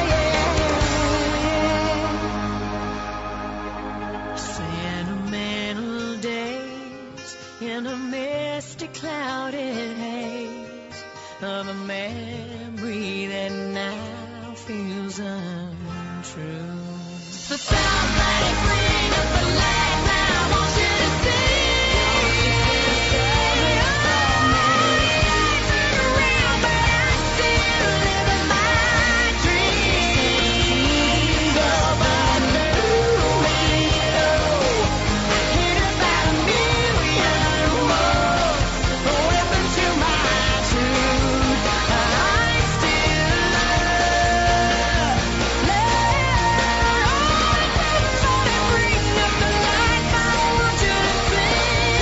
S12: yeah. Sentimental days in a misty, clouded haze of a memory that now feels untrue. So somebody bring up the light now, I want you to see. Turn around, but I'm still living my dreams. Oh, but ooh, I care about a million worlds. Welcome to my truth. I still love, love. Somebody bring up the lights, I want you to see.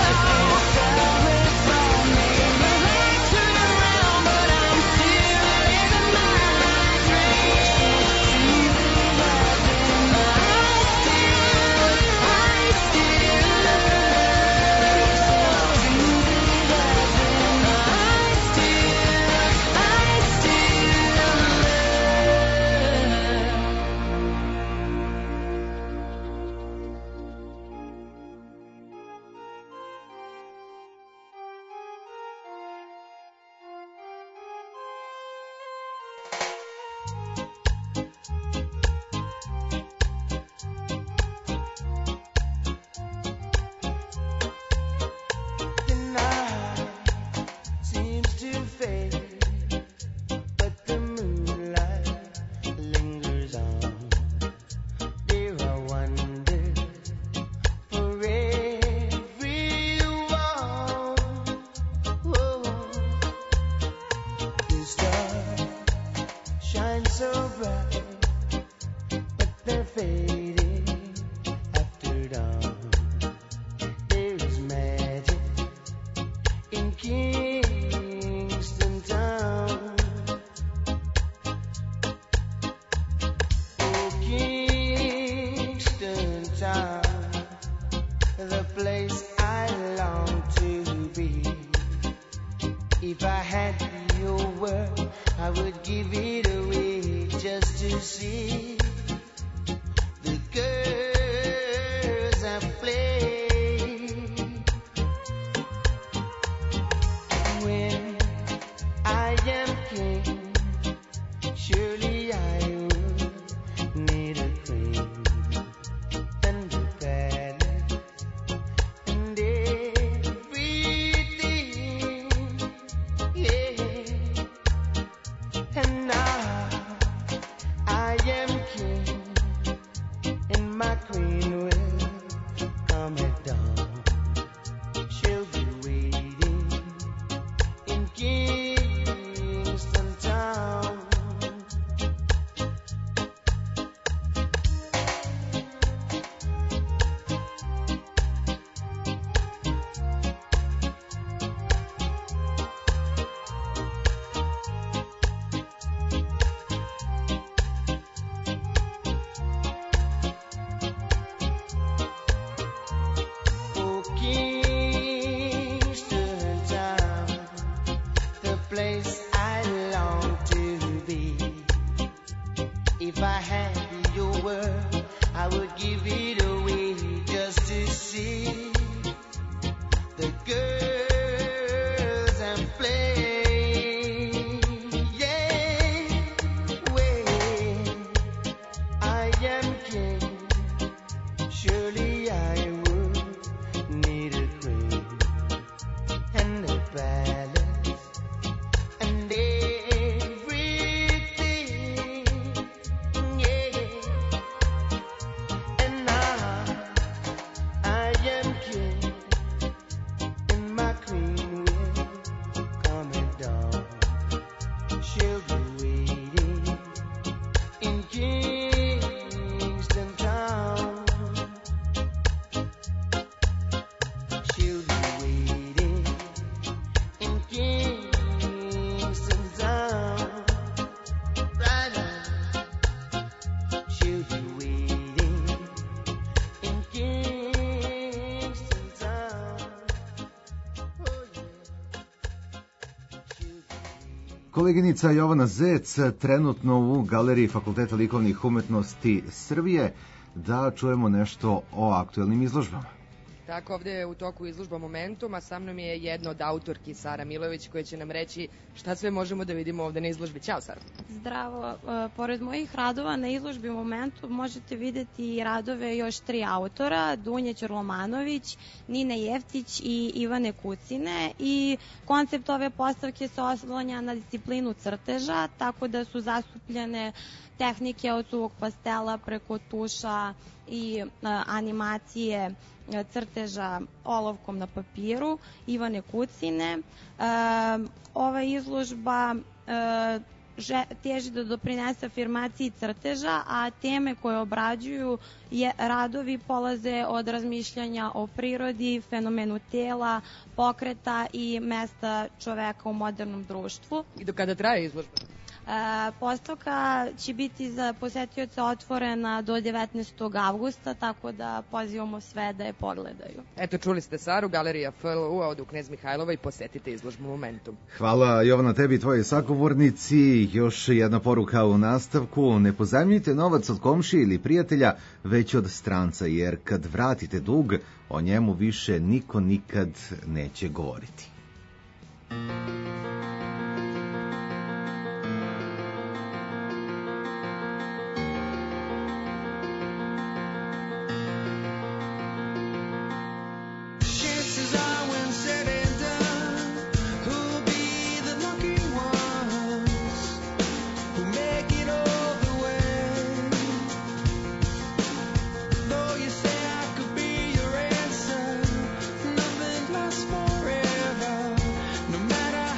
S12: My life turned around, but I'm still living my dreams. I still, I still
S5: The night seems to fade, but the moonlight lingers on. There I wonder for everyone. Whoa. The stars shine so bright, but they're fading after dawn. There is magic in keeping
S13: to see the girls at play. When I am king, surely I will need a queen and a palace and everything, yeah. And now I am king, and my queen will come at dawn. She'll be waiting in Kingston Town. Oh, Kingston Town, the place I long to be. If I had your word, I would give it away just to see the girls and play. Yeah, when I am king, surely I would need a queen and a palace and everything, yeah. And now I am king, and my queen will come at dawn. She'll be waiting in Kingston Town. She'll be waiting in Kingston Town. Right on. She'll be waiting in Kingston Town. Oh yeah. She'll be
S4: Koleginica Jovana Zec trenutno u Galeriji Fakulteta likovnih umetnosti Srbije, da čujemo nešto o aktuelnim izložbama.
S3: Tako, ovde je u toku izložba Momentum, a sa mnom je jedna od autorki, Sara Milović, koja će nam reći šta sve možemo da vidimo ovde na izložbi. Ćao, Sara.
S14: Zdravo. E, Pored mojih radova na izložbi Momentum možete videti i radove još tri autora, Dunje Ćorlomanović, Nine Jeftić i Ivane Kucine, i koncept ove postavke se oslanja na disciplinu crteža, tako da su zastupljene tehnike od suvog pastela preko tuša i e, animacije e, crteža olovkom na papiru Ivane Kucine. E, ova izložba e, že, teži da doprinese afirmaciji crteža, a teme koje obrađuju je, radovi polaze od razmišljanja o prirodi, fenomenu tela, pokreta i mesta čoveka u modernom društvu.
S3: I do kada traje izložba?
S14: E, postavka će biti za posetioce otvorena do devetnaestog avgusta, tako da pozivamo sve da je pogledaju.
S3: Eto, čuli ste Saru, Galerija F L U, odu Knez Mihajlova i posetite izložbu Momentum.
S4: Hvala Jovana tebi i tvojoj sagovornici. Još jedna poruka u nastavku: ne pozajmljujte novac od komšije ili prijatelja, već od stranca, jer kad vratite dug, o njemu više niko nikad neće govoriti.
S5: Chances are when said and done, who'll be the lucky ones who make it all the way? Though you say I could be your answer, nothing lasts forever. No matter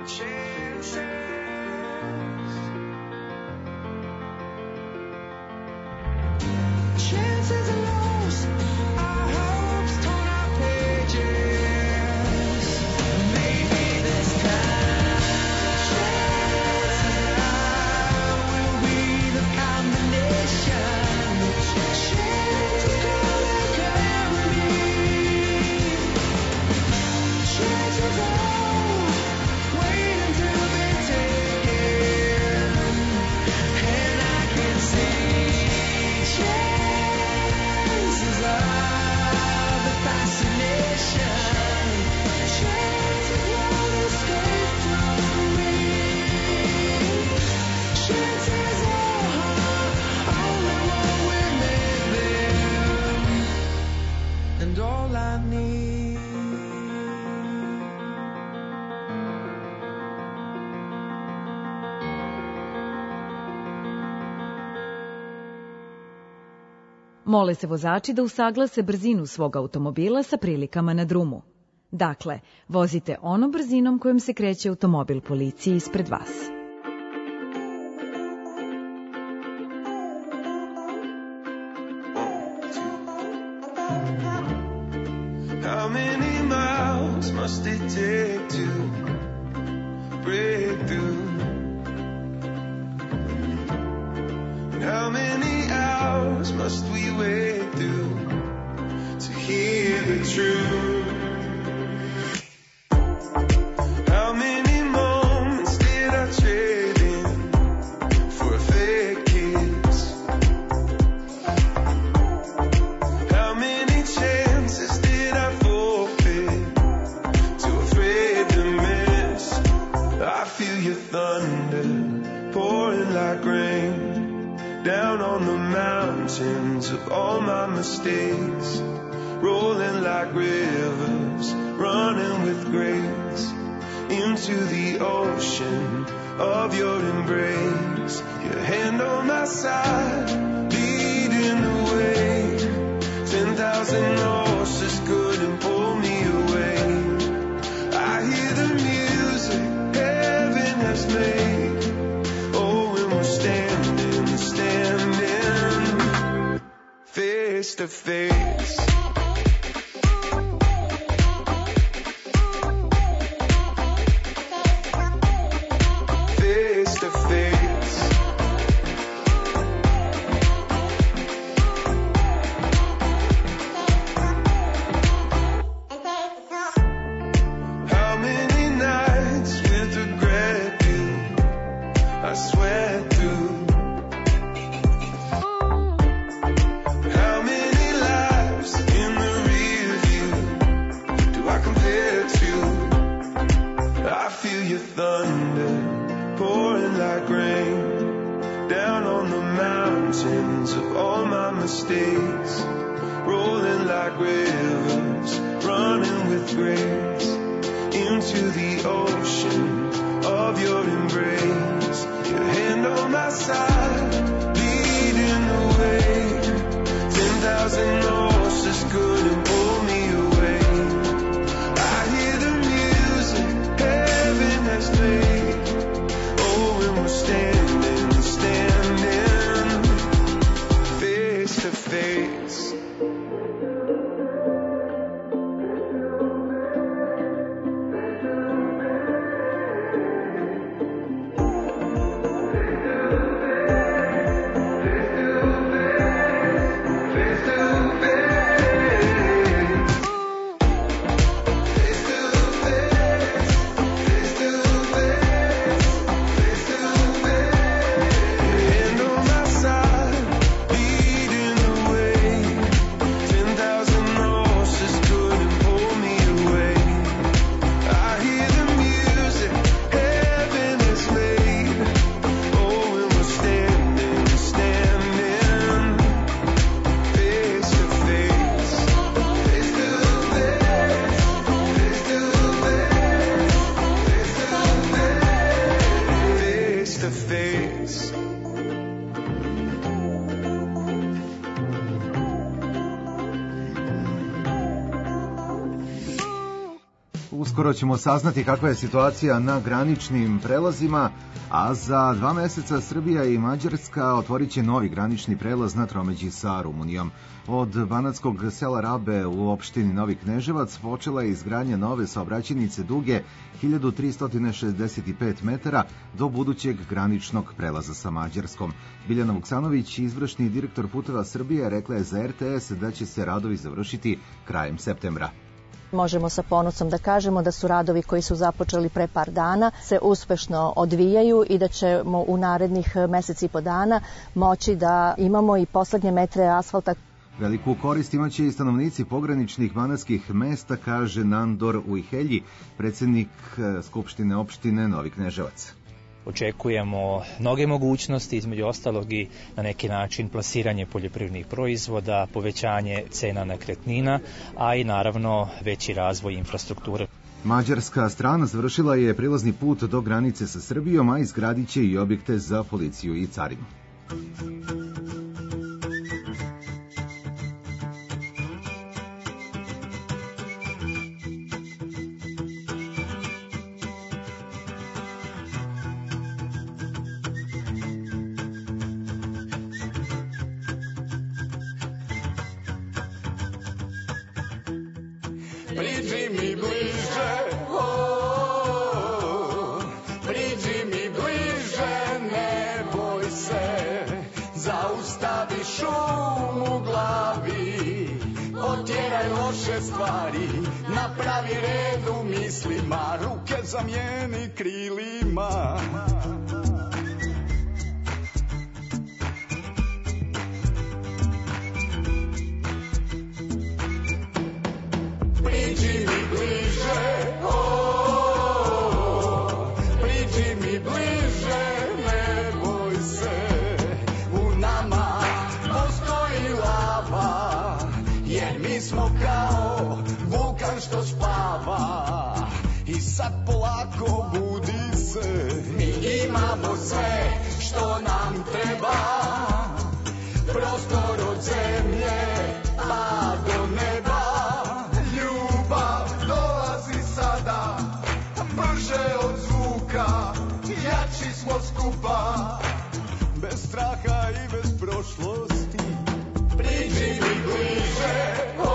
S11: chances. Chances are lost, our hopes torn our pages. Maybe this time, chances are will be the combination. Chances gonna carry me. Chances are wait until they're taken, and I can see. Chances are the fascination. Chances won't escape from me. Chances are only one will make them, and all I need.
S2: Mole se vozači da usaglase brzinu svog automobila sa prilikama na drumu. Dakle, vozite onom brzinom kojom se kreće automobil policije ispred vas.
S11: How many miles must it take to break through? And how many hours must we wait through to hear the truth? How many moments did I trade in for a fake kiss? How many chances did I forfeit, too afraid to miss? I feel your thunder pouring like rain down on the mountains of all my mistakes, rolling like rivers, running with grace into the ocean of your embrace. Your hand on my side, leading the way. Ten thousand horses couldn't pull me away. I hear the music heaven has made. Oh, when we're standing, standing face to face. Face to face. How many nights with regret do I sweat through? How many lives in the rear view do I compare to? I feel your thunder pouring like rain down on the mountains of all my mistakes, rolling like rivers, running with grace into the ocean of your embrace. Your hand on my side, leading the way. Ten thousand horses couldn't pull me away. I hear the music heaven has made. Oh, when we're standing, standing face to face. Face to face.
S4: Uskoro ćemo saznati kakva je situacija na graničnim prelazima, a za dva meseca Srbija i Mađarska otvorit će novi granični prelaz na tromeđi sa Rumunijom. Od banatskog sela Rabe u opštini Novi Kneževac počela je izgradnja nove saobraćajnice duge hiljadu trista šezdeset pet metara do budućeg graničnog prelaza sa Mađarskom. Biljana Vuksanović, izvršni direktor Puteva Srbije, rekla je za er te es da će se radovi završiti krajem septembra.
S15: Možemo sa ponosom da kažemo da su radovi koji su započeli pre par dana se uspešno odvijaju i da ćemo u narednih meseci i po dana moći da imamo i poslednje metre asfalta.
S4: Veliku korist imaće i stanovnici pograničnih banatskih mesta, kaže Nandor Ujhelji, predsjednik Skupštine opštine Novi Kneževac.
S16: Očekujemo mnoge mogućnosti, između ostalog i na neki način plasiranje poljoprivrednih proizvoda, povećanje cena nekretnina, a i naravno veći razvoj infrastrukture.
S4: Mađarska strana završila je prilazni put do granice sa Srbijom, a izgradit će i objekte za policiju i carinu.
S5: Priđi mi bliže, oh, priđi mi bliže, ne boj se, zaustavi šum u glavi, otjeraj loše stvari, napravi red u mislima, ruke zamijeni krilima. Priđi mi bliže, oh, priđi mi bliže, ne boj se, u nama postoji lava, jer mi smo kao vulkan što spava, i sad polako budi se, mi imamo sve što nam treba, prostor od zemlje pa do neba. Brže od zvuka, jači smo skupa, bez straha i bez prošlosti. Priđi mi bliže,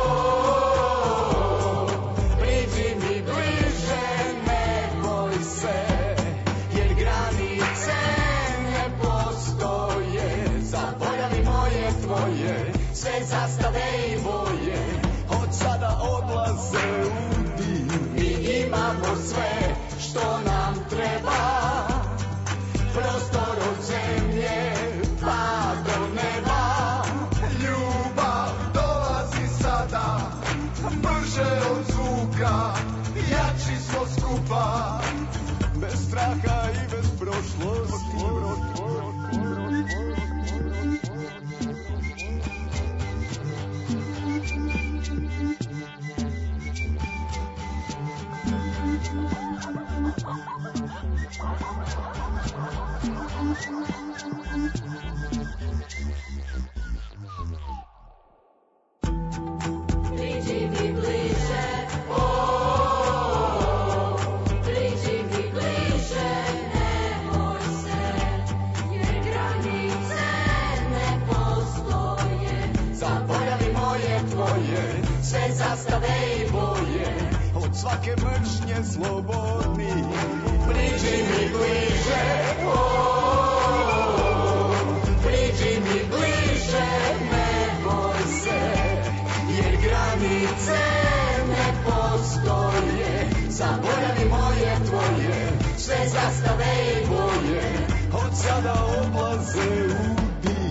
S5: oh, priđi mi bliže, ne boj se, jer granice ne postoje. Zaboravi moje tvoje, sve zastave i boje, od sada odlaze u dim. Mi imamo sve što nam treba, prostor od zemlje pa do neba. Ljubav dolazi sada, brže od zvuka, jači smo skupa, bez straha i bez prošlosti. Priđi mi bliže, oh, priđi mi bliže, ne boj se, jer granice ne postoje. Zaboravi moje tvoje, sve zastave i boje, od svake mržnje slobodni. Priđi mi bliže, oh, priđi mi bliže, ne boj se, jer granice ne postoje. Zaboravi moje tvoje, sve zastave i boje, od sada odlaze u dim.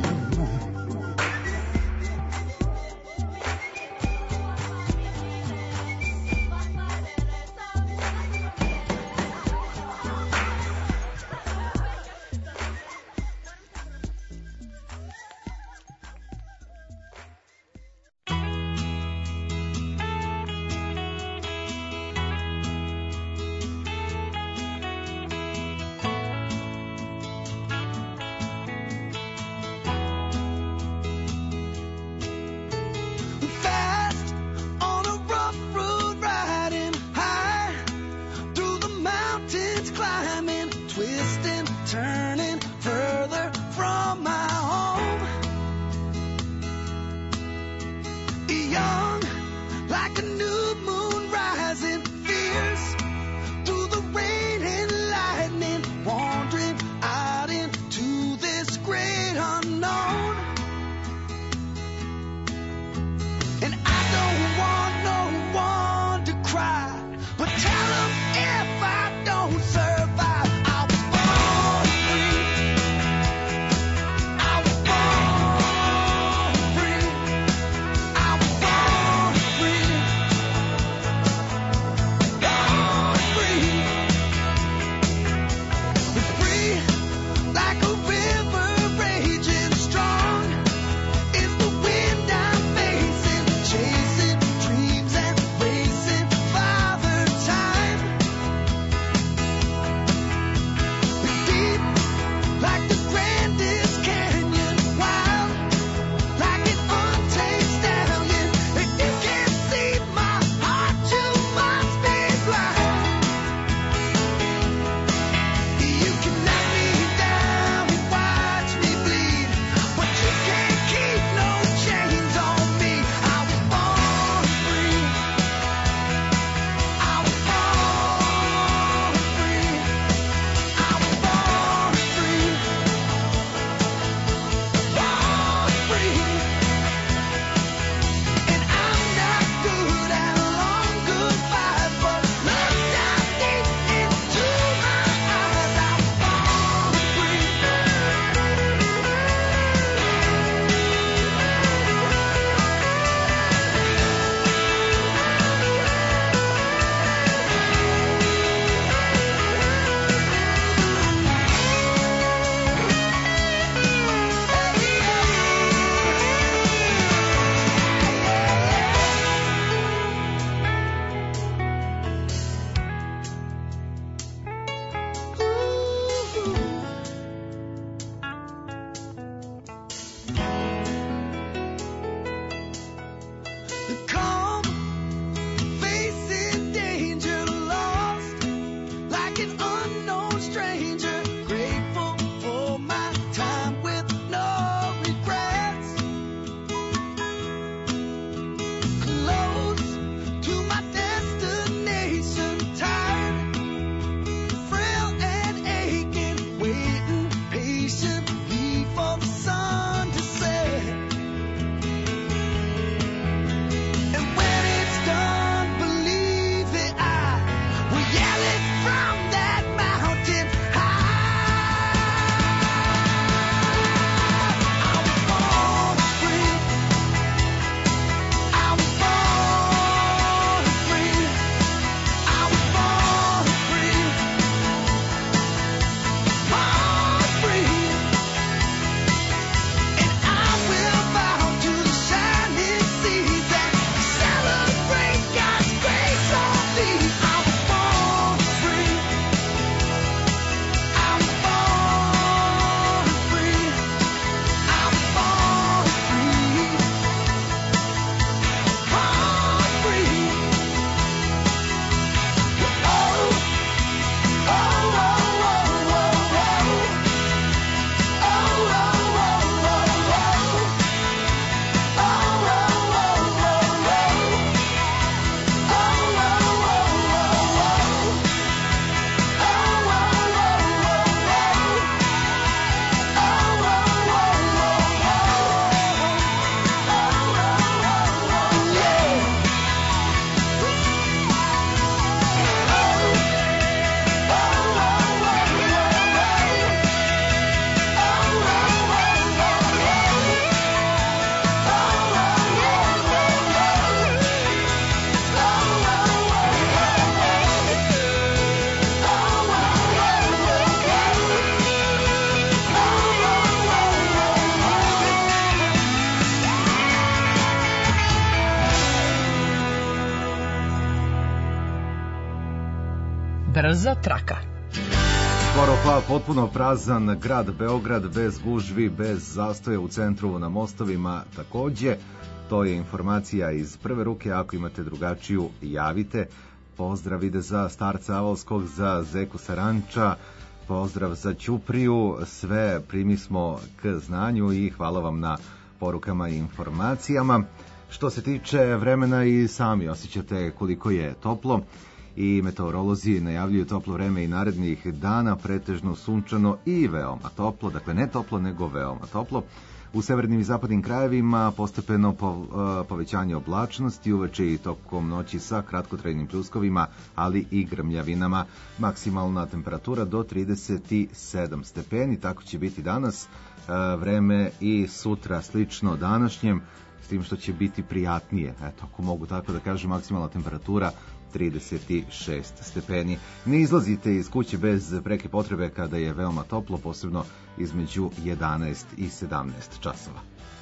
S7: Brza traka.
S4: Skoro pa potpuno prazan grad Beograd, bez gužvi, bez zastoja u centru, na mostovima takođe. To je informacija iz prve ruke, ako imate drugačiju javite. Pozdrav ide za Starca Avalskog, za Zeku Saranča, pozdrav za Ćupriju, sve primi smo k znanju i hvala vam na porukama i informacijama. Što se tiče vremena, i sami osjećate koliko je toplo i meteorolozi najavljuju toplo vreme i narednih dana, pretežno sunčano i veoma toplo, dakle ne toplo nego veoma toplo. U severnim i zapadnim krajevima postepeno povećanje oblačnosti, uveče i tokom noći sa kratkotrajnim pljuskovima, ali i grmljavinama. Maksimalna temperatura do trideset sedam stepeni, tako će biti danas. Vreme i sutra slično današnjem, s tim što će biti prijatnije. Eto, ako mogu tako da kažem, maksimalna temperatura trideset šest stepeni. Ne izlazite iz kuće bez preke potrebe kada je veoma toplo, posebno između jedanaest i sedamnaest časova.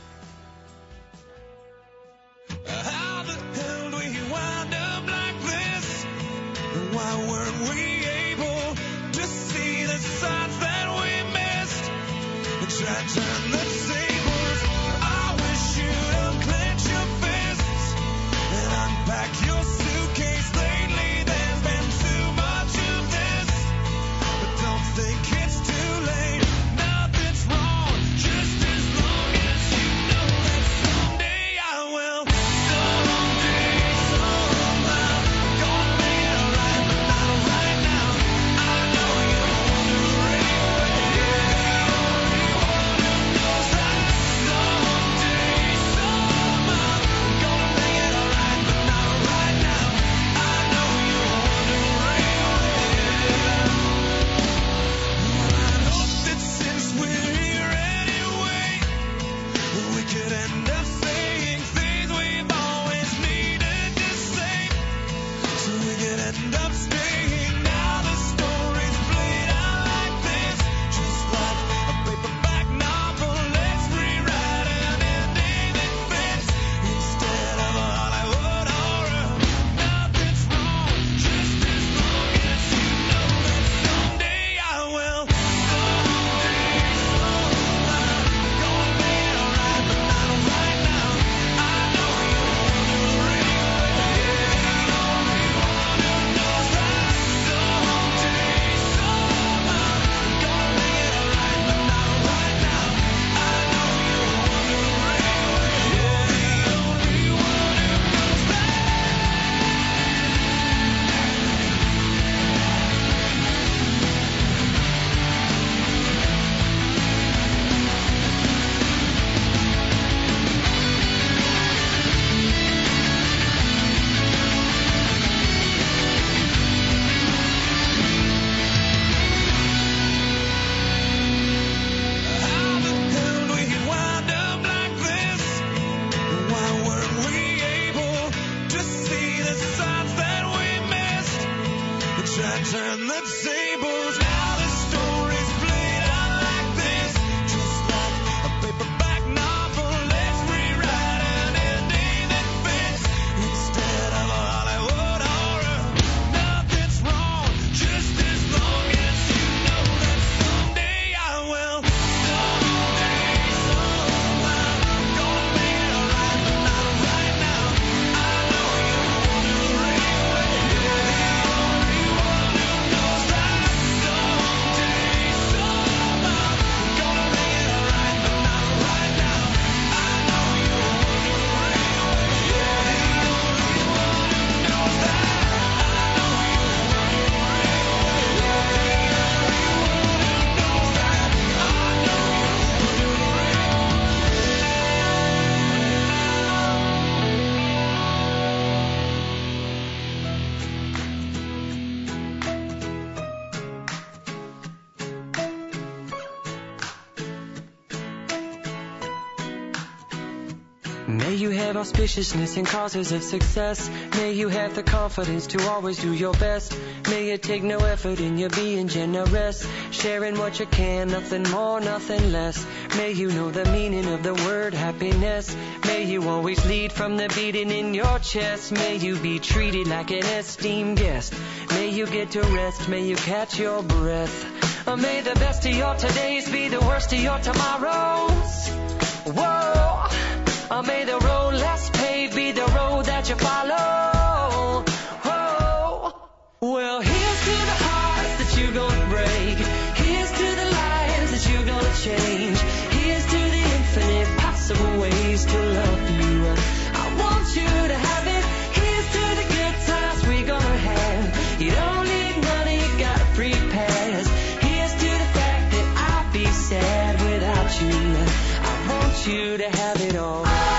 S5: How the hell do we wind up like this? Why weren't we able to see the signs that we missed? Try to turn the tables. I wish you'd unclench your fists and unpack your suitcase. Lately there's been too much of this, but don't think it's too late. Nothing's wrong, just as long as you know that someday I will. Someday, somehow, gonna make it alright, but not right now. I know you're wondering where you want to know that. Someday, somehow, gonna make it alright, but not right now. I know you're wondering where.
S11: May you have auspiciousness and causes of success. May you have the confidence to always do your best. May you take no effort in your being generous, sharing what you can, nothing more, nothing less. May you know the meaning of the word happiness. May you always lead from the beating in your chest. May you be treated like an esteemed guest. May you get to rest, may you catch your breath. Or may the best of your todays be the worst of your tomorrows. Whoa. Or may the road less paved be the road that you follow. Oh, well, here's to the hearts that you're gonna break. Here's to the lives that you're gonna change. Here's to the infinite possible ways to love you. I want you to have it. Here's to the good times we're gonna have. You don't need money, got a free pass. Here's to the fact that I'll be sad without you. I want you to have it all.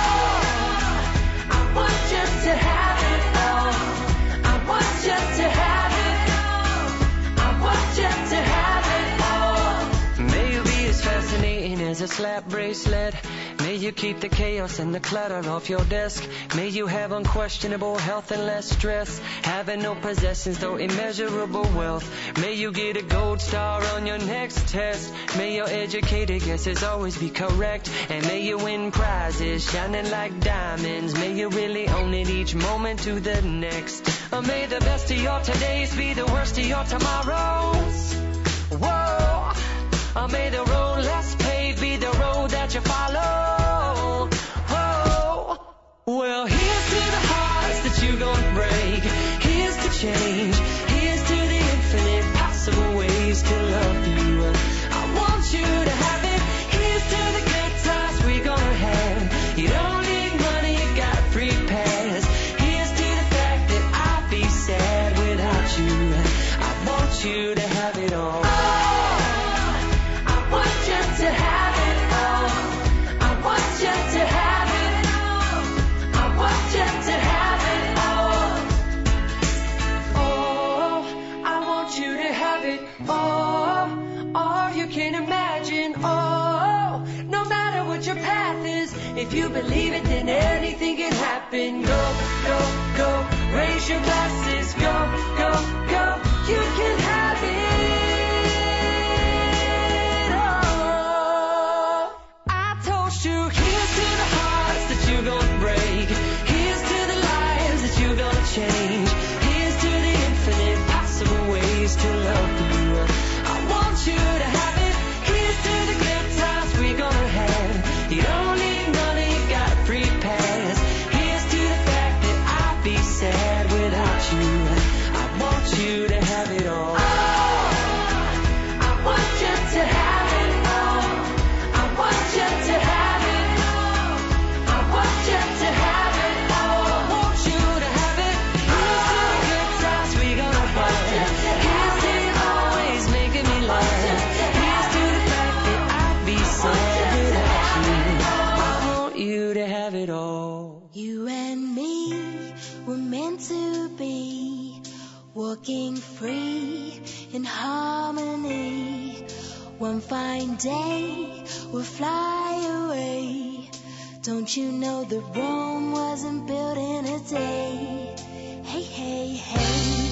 S11: To have it all, I want you to have it all. I want you to have it all. May you be as fascinating as a slap bracelet. May you keep the chaos and the clutter off your desk. May you have unquestionable health and less stress. Having no possessions though immeasurable wealth. May you get a gold star on your next test. May your educated guesses always be correct. And may you win prizes shining like diamonds. May you really own it each moment to the next. Or may the best of your todays be the worst of your tomorrows. Whoa. Or may the road less paved be the road that you follow. Oh, well, here's to the hearts that you're gonna break. Here's to change. Here's to the infinite possible ways to love you. I want you to have it. Here's to the good times we're gonna have. You don't need money, you got a free pass. Here's to the fact that I'll be sad without you. I want you to have it all. To have it all, I want you to have it all. I want you to have it all. Oh, I want you to have it all. All you can imagine. Oh, no matter what your path is, if you believe it, then anything can happen. Go, go, go. Raise your glasses. Go, go, go. You can have it. Change. Here's to the infinite possible ways to love you. I want you to have it. Here's to the good times we're gonna have. You don't need money, you got a free pass. Here's to the fact that I'll be sad without you. I want you to have it all. I want you to have it all. I want you to have it all. I want you to have it all. I want you to have it.
S6: You and me were meant to be, walking free in harmony. One fine day we'll fly away. Don't you know that Rome wasn't built in a day? Hey, hey, hey.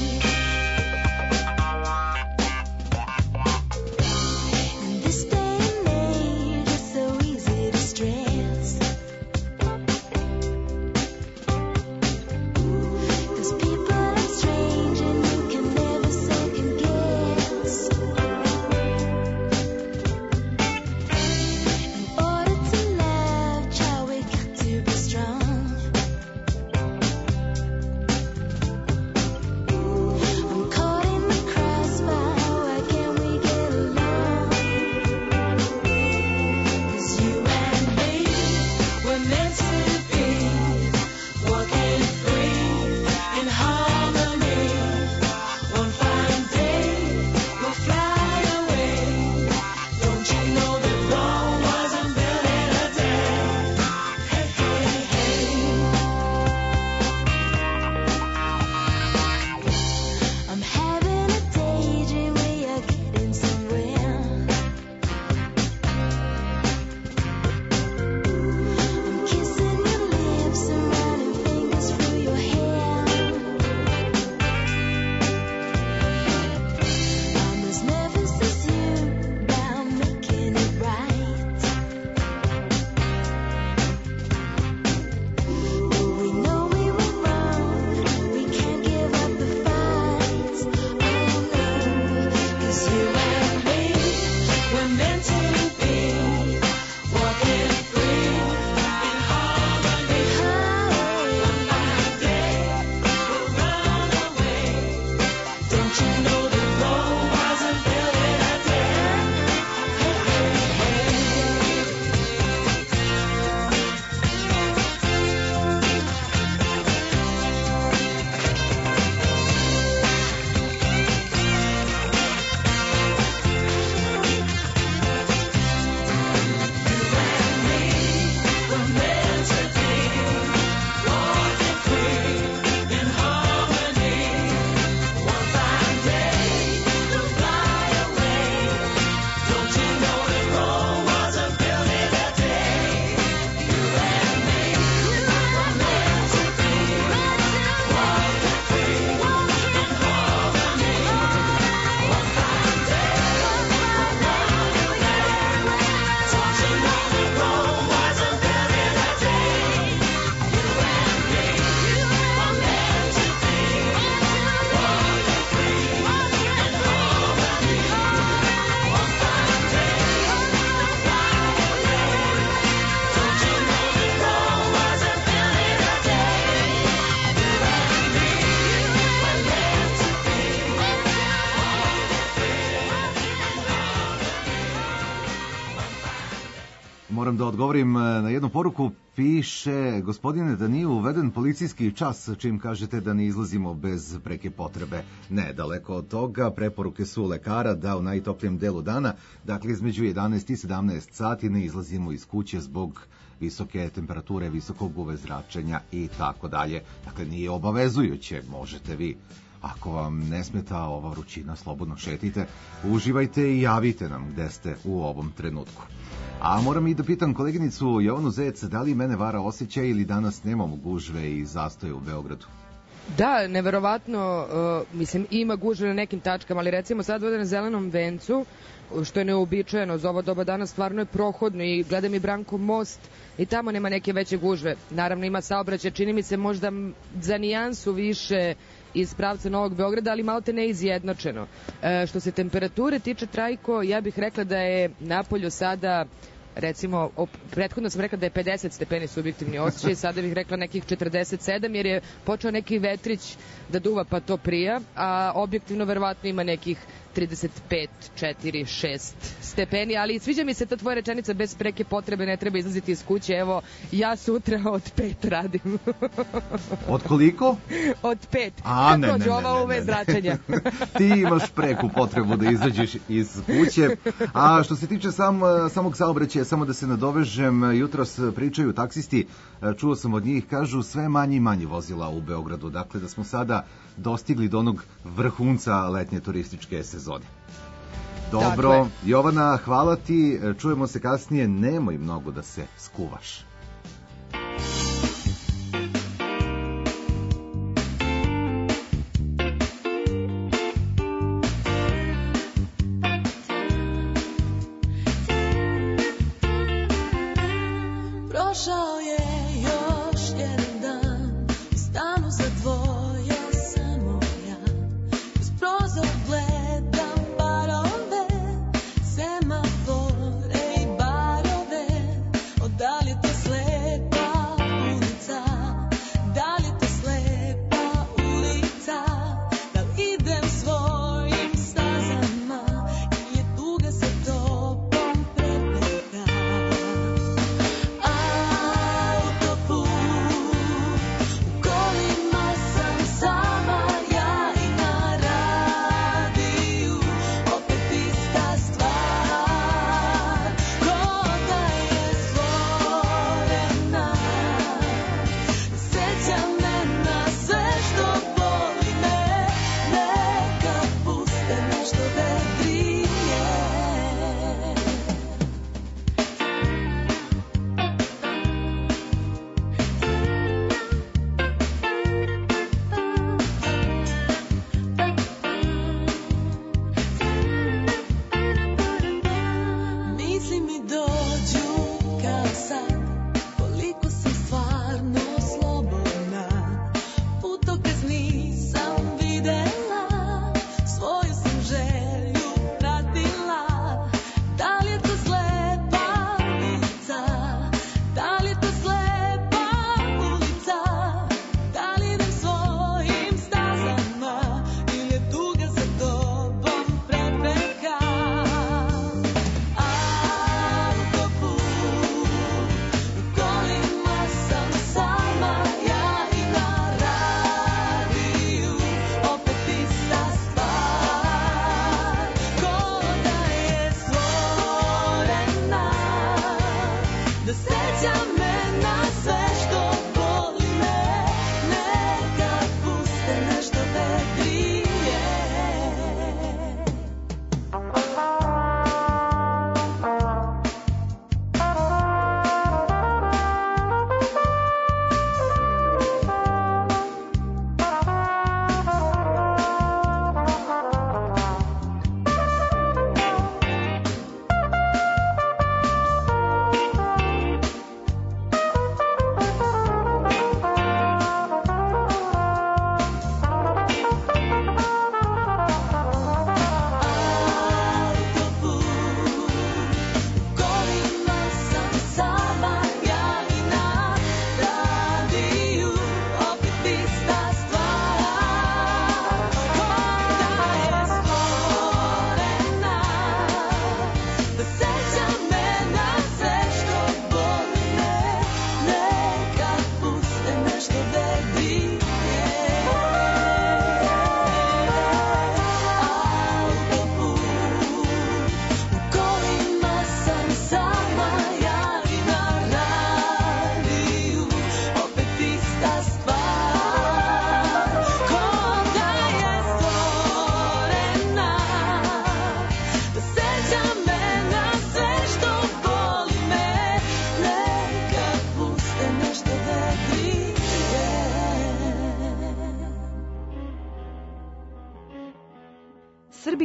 S4: Moram da odgovorim na jednu poruku. Piše, gospodine, da nije uveden policijski čas, čim kažete da ne izlazimo bez preke potrebe. Ne, daleko od toga. Preporuke su lekara da u najtoplijem delu dana, dakle između jedanaest i sedamnaest sati, ne izlazimo iz kuće zbog visoke temperature, visokog U V zračenja i tako dalje. Dakle, nije obavezujuće, možete vi. Ako vam ne smeta ova vrućina, slobodno šetite, uživajte i javite nam gde ste u ovom trenutku. A moram i da pitam koleginicu Jovanu Zec, da li mene vara osjećaj ili danas nemamo gužve i zastoje u Beogradu?
S3: Da, neverovatno, uh, mislim, ima gužve na nekim tačkama, ali recimo sad ovde na Zelenom vencu, što je neobičajeno za ovo doba dana, stvarno je prohodno i gledam i Branko most i tamo nema neke veće gužve. Naravno ima saobraćaj, čini mi se možda za nijansu više iz pravca Novog Beograda, ali malo te neizjednačeno. E, što se temperature tiče, Trajko, ja bih rekla da je napolju sada, recimo, op, prethodno sam rekla da je pedeset stepeni subjektivni osjećaj, sada bih rekla nekih četrdeset sedam, jer je počeo neki vetrić da duva pa to prija, a objektivno verovatno ima nekih trideset pet, četiri, šest stepeni, ali sviđa mi se ta tvoja rečenica, bez preke potrebe ne treba izlaziti iz kuće. Evo, ja sutra od pet radim.
S4: Od koliko?
S3: Od pet.
S4: A, ne, ne, ne,
S3: ova U V zračenja.
S4: Ti imaš preku potrebu da izađeš iz kuće. A što se tiče sam, samog saobraćaja, samo da se nadovežem, jutros pričaju taksisti, čuo sam od njih, kažu sve manje i manje vozila u Beogradu. Dakle, da smo sada dostigli do onog vrhunca letnje turističke sezone. Dobro, dakle, Jovana, hvala ti, čujemo se kasnije, nemoj mnogo da se skuvaš.
S6: Prošao je još jedan dan, u stanu za dvoje samo ja, uz prozor gledam parove, semafore i barove. O, da li je to slepa ulica, da li je to slepa ulica, da li idem svojim stazama ili je tuga sa tobom prepreka. A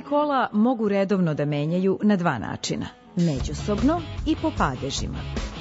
S2: kola mogu redovno da menjaju na dva načina, međusobno i po padežima.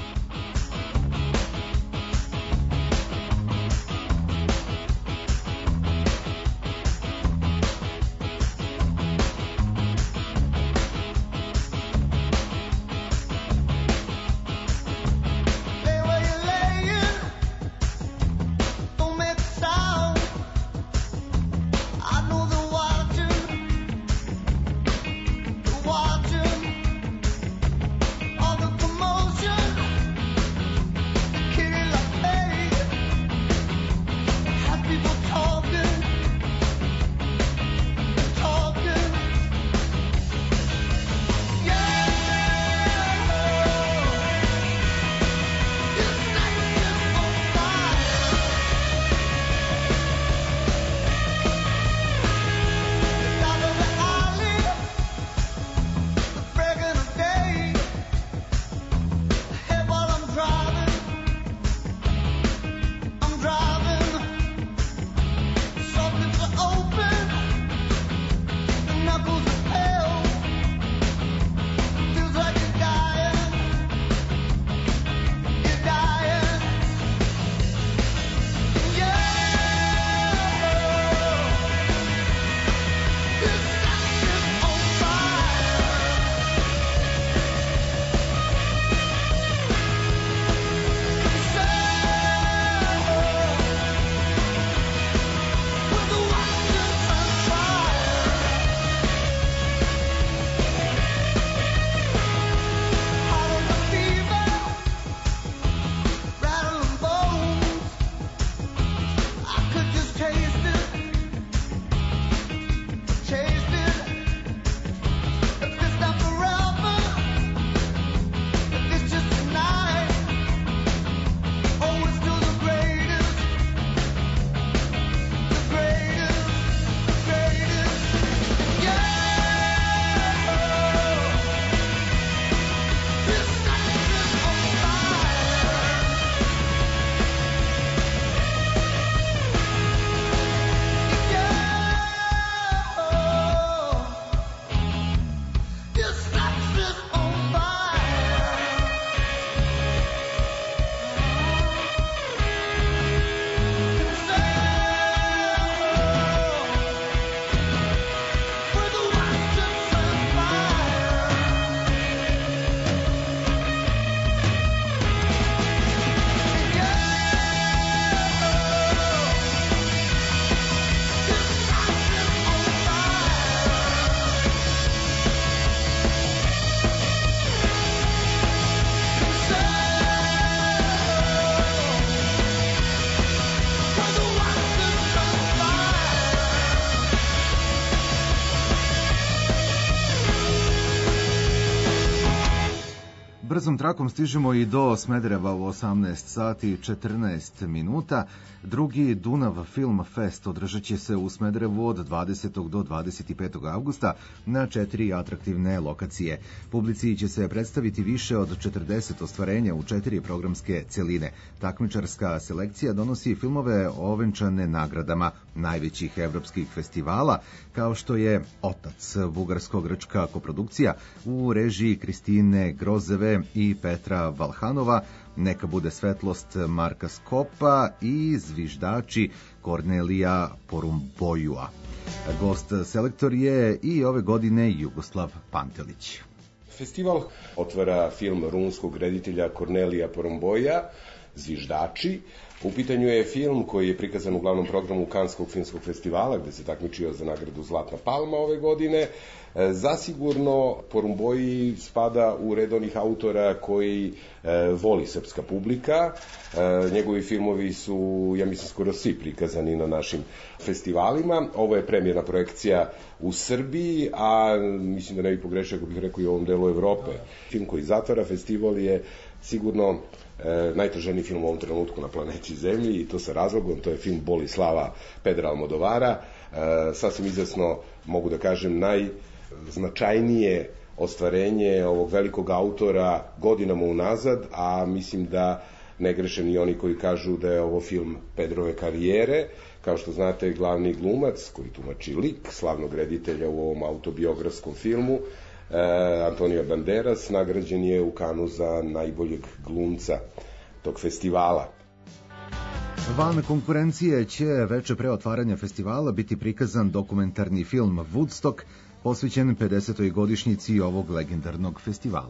S4: Brzom trakom stižemo i do Smedereva u osamnaest sati i četrnaest minuta. Drugi Dunav Film Fest održat će se u Smederevu od dvadesetog do dvadeset petog avgusta na četiri atraktivne lokacije. Publici će se predstaviti više od četrdeset ostvarenja u četiri programske celine. Takmičarska selekcija donosi filmove ovenčane nagradama najvećih evropskih festivala, kao što je Otac, bugarsko-grčka koprodukcija u režiji Kristine Grozeve i Petra Valhanova, Neka bude svetlost Marka Skopa i Zviždači Kornelija Porumbojua. Gost selektor je i ove godine Jugoslav Pantelić.
S17: Festival otvara film rumunskog reditelja Kornelija Porumboja, Zviždači. U pitanju je film koji je prikazan u glavnom programu Kanskog filmskog festivala, gde se takmičio za nagradu Zlatna palma ove godine. Zasigurno Porumboji spada u red onih autora koji e, voli srpska publika. E, njegovi filmovi su, ja mislim, skoro svi prikazani na našim festivalima. Ovo je premijerna projekcija u Srbiji, a mislim da ne bi pogrešio ako bih rekao i u ovom delu Evrope. Film koji zatvara festival je sigurno e, najtraženiji film u ovom trenutku na planeti Zemlji, i to sa razlogom. To je film Bol i slava Pedra Almodovara. E, sasvim izvesno mogu da kažem naj značajnije ostvarenje ovog velikog autora godinama unazad, a mislim da ne greše ni oni koji kažu da je ovo film Pedrove karijere. Kao što znate, glavni glumac koji tumači lik slavnog reditelja u ovom autobiografskom filmu, Antonio Banderas, nagrađen je u Kanu za najboljeg glumca tog festivala.
S4: Van konkurencije će veče pre otvaranja festivala biti prikazan dokumentarni film Woodstock, posvećen pedesetoj godišnjici ovog legendarnog festivala.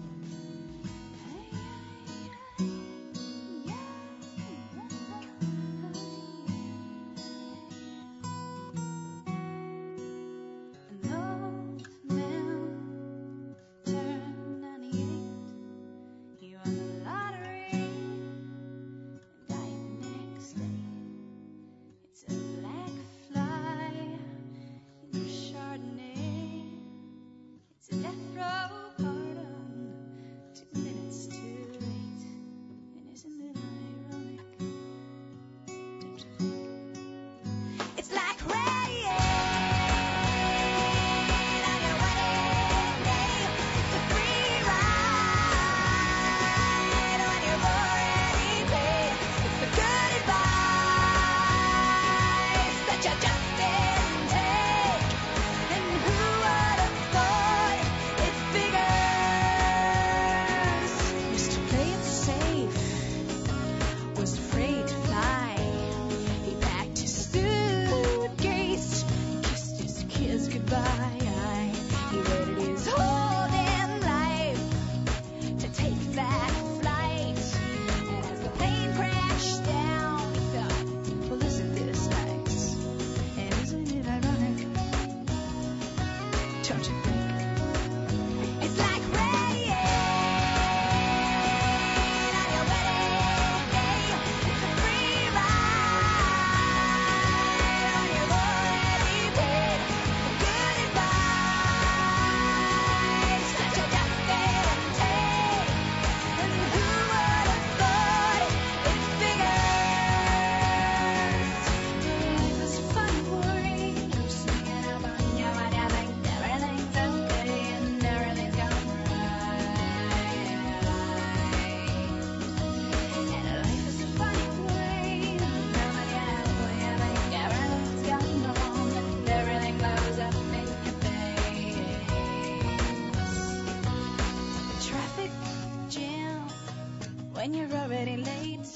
S18: when you're already late.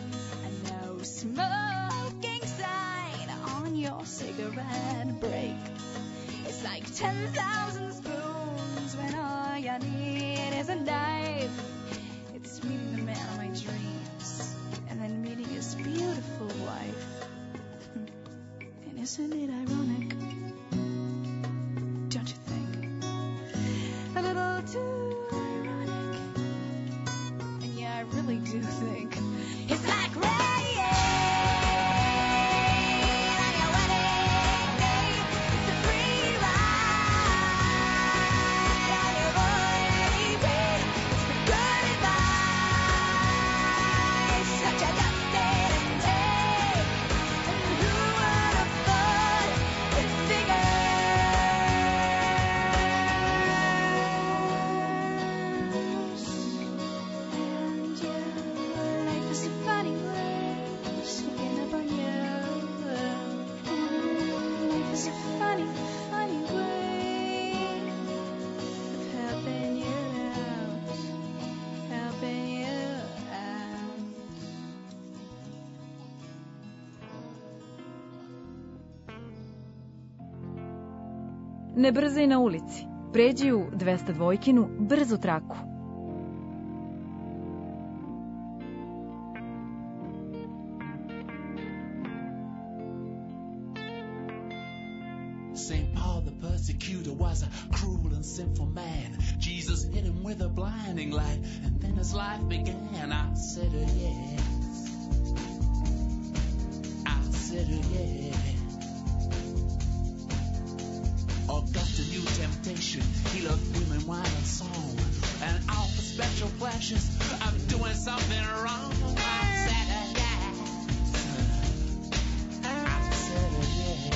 S18: A no smoking sign on your cigarette break. It's like ten thousand spoons when all you need is a knife. It's meeting the man of my dreams and then meeting his beautiful wife. And isn't it ironic? Don't you think? A little too ironic. And yeah, I really do think it's like rain.
S2: Ne brzaj na ulici, pređi u dvesta dvojkinu brzu traku.
S19: Saint Paul the persecutor was a cruel and sinful man. Jesus hit him with a blinding light, and then his life began. I said, oh, yes. I said, oh, yes. August, a new temptation. He loved women, wine, and song, and all the special flashes of doing something wrong. I said, oh, yes. I said, oh, yes.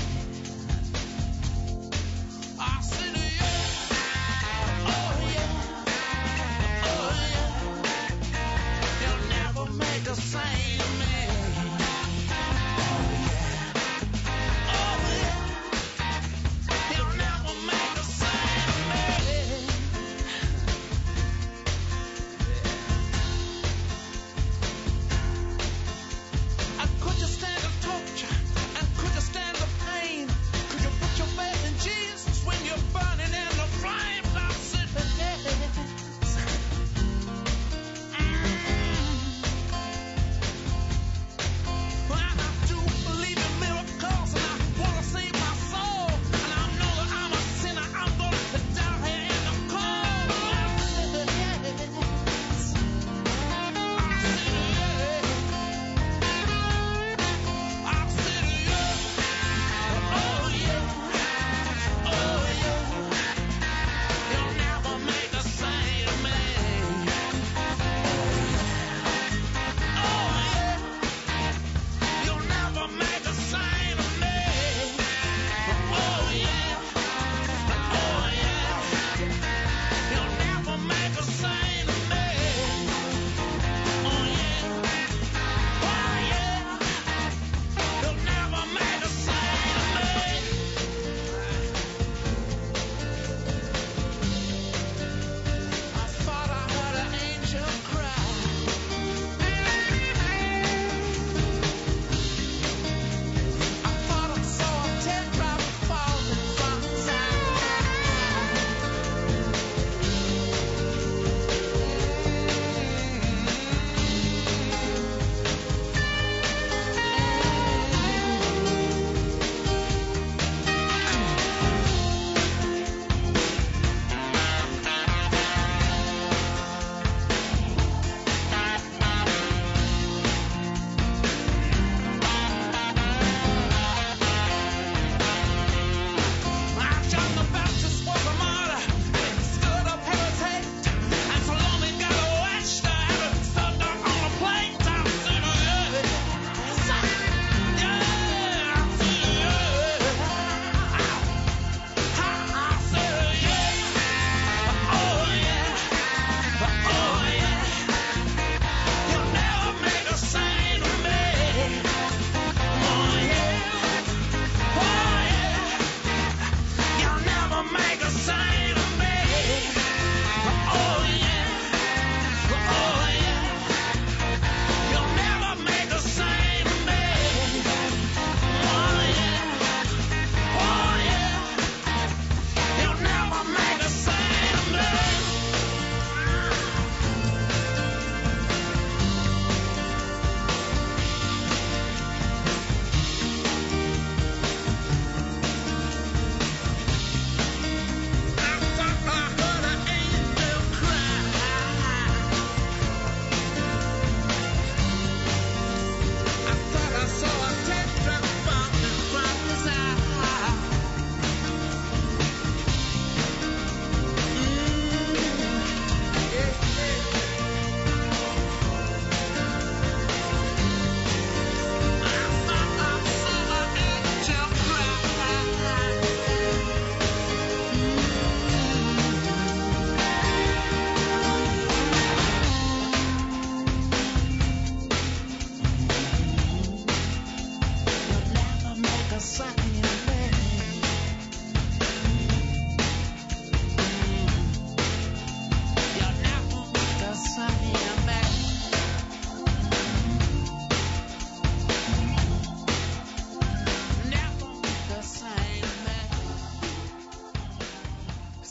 S19: I said, oh, yes. Oh, yeah. Oh, yeah. You'll never make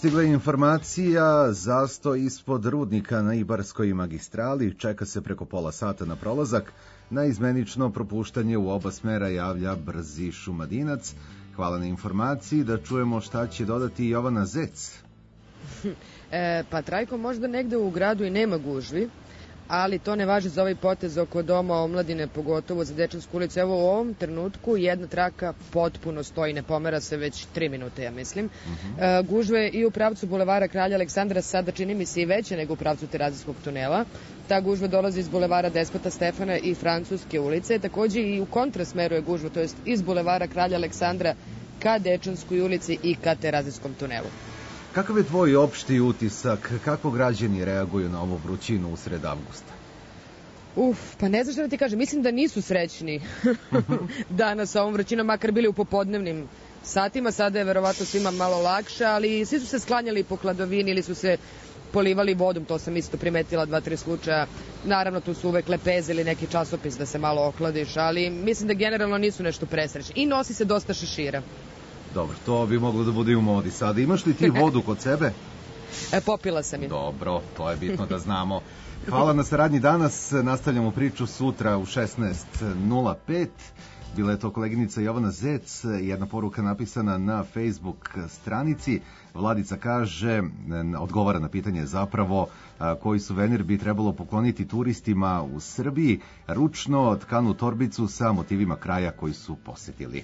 S4: stigla je informacija, zastoj ispod rudnika na Ibarskoj magistrali, čeka se preko pola sata na prolazak, na izmenično propuštanje u oba smera javlja brzi Šumadinac. Hvala na informaciji, da čujemo šta će dodati Jovana Zec.
S3: E, pa Trajko, možda negde u gradu i nema gužvi, ali to ne važi za ovaj potez oko Doma omladine, pogotovo za Dečansku ulicu. Evo u ovom trenutku jedna traka potpuno stoji, ne pomera se već tri minute, ja mislim. Uh-huh. E, gužve i u pravcu bulevara Kralja Aleksandra, sada čini mi se i veće nego u pravcu Terazijskog tunela. Ta gužva dolazi iz bulevara Despota Stefana i Francuske ulice. Takođe i u kontrasmeru je gužva, to jest iz bulevara Kralja Aleksandra ka Dečanskoj ulici i ka Terazijskom tunelu.
S4: Kakav je tvoj opšti utisak? Kako građani reaguju na ovu vrućinu usred avgusta?
S3: Uf, pa ne znam šta da ti kažem. Mislim da nisu srećni danas sa ovom vrućinom, makar bili u popodnevnim satima. Sada je verovatno svima malo lakše, ali svi su se sklanjali po hladovini ili su se polivali vodom. To sam isto primetila dva, tri slučaja. Naravno, tu su uvek lepeze ili neki časopis da se malo ohladiš, ali mislim da generalno nisu nešto presrećni. I nosi se dosta šešira.
S4: Dobro, to bi moglo da bude i u modi sada. Imaš li ti vodu kod sebe?
S3: E, popila sam je.
S4: Dobro, to je bitno da znamo. Hvala na saradnji danas. Nastavljamo priču sutra u šesnaest nula pet. Bila je to koleginica Jovana Zec, jedna poruka napisana na Facebook stranici. Vladica kaže, odgovara na pitanje zapravo koji suvenir bi trebalo pokloniti turistima u Srbiji, ručno tkanu torbicu sa motivima kraja koji su posetili.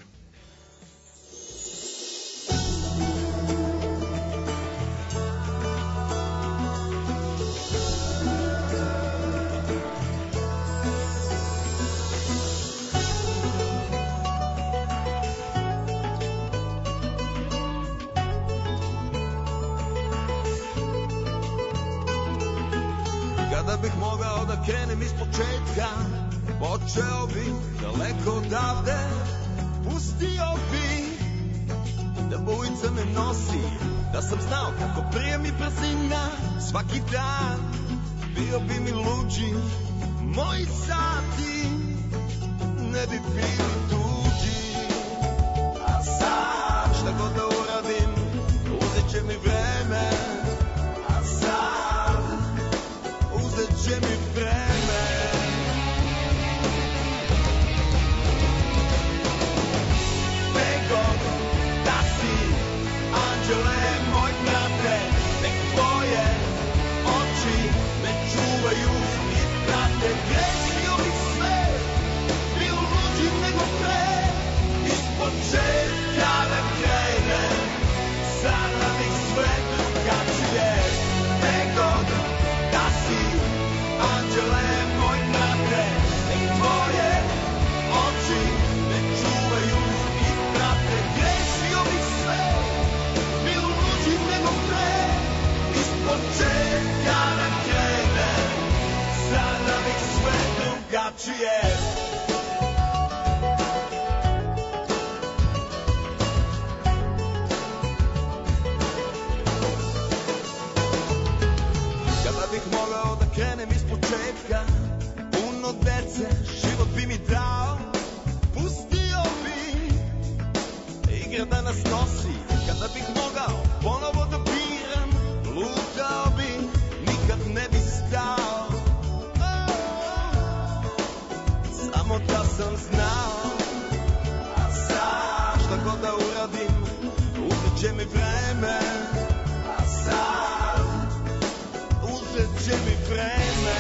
S5: Kada bih mogao da krenem iz početka, počeo bih daleko odavde, pustio bih da bujica me nosi, da sam znao kako prije mi brzina svaki dan, bio bi mi luđi moji sati, ne bi bili tuđi. A sad šta god da uradim, uzet će mi vreme, a sad uzet će mi vreme. Nego da si, anđele moj brate, nek tvoje oči me čuvaju i prate. Grešio bih sve, bio luđi nego pre, iz početka da krenem, sada bih sve drugačije. Nego da si, anđele moj brate, nek tvoje oči me čuvaju i prate. Grešio bih sve, bio luđi nego pre, iz početka da krenem, sada bih sve drugačije. Kada bih mogao da krenem iz početka, puno dece, život bi mi dao, pustio bi igra da nas nosi. Kada bih mogao ponovo da biram, lutao bi, nikad ne bi stao. Samo da sam znao, a sad šta god da uradim, uzet će mi vreme, a sad uzet će mi vreme.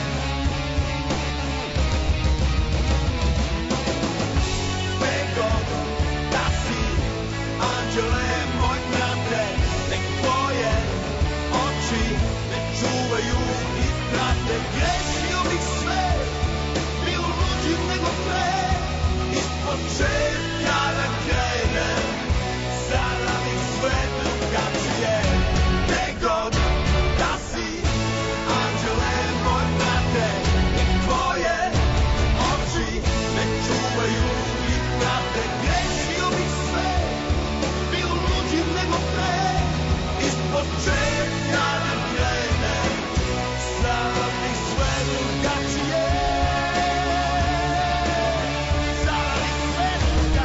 S5: Nego da si, anđele moj brate, nek tvoje oči me čuvaju i prate. Grešio bih sve, bio luđi nego pre, iz početka da krenem, sada bih sve drugačije. Nego da si, anđele moj brate, nek tvoje oči me čuvaju i prate. Grešio bih sve, bio luđi nego pre, iz početka da krenem, sada bih sve drugačije. Sada bih sve drugačije.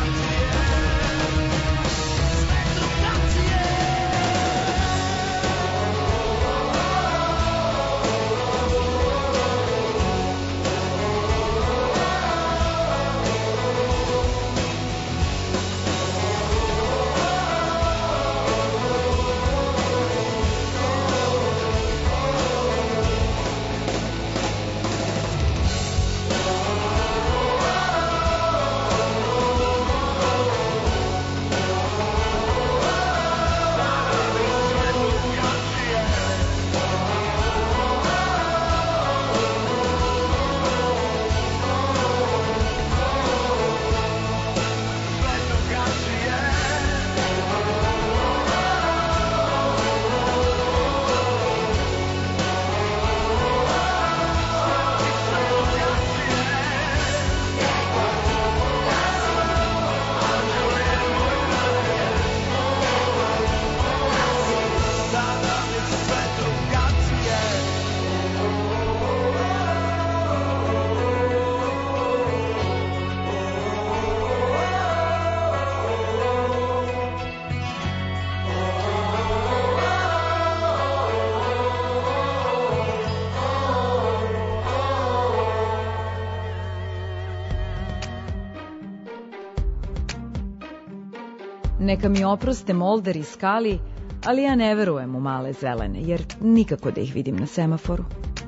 S2: Neka mi oproste Molder i Skali, ali ja ne verujem u male zelene, jer nikako da ih vidim na semaforu.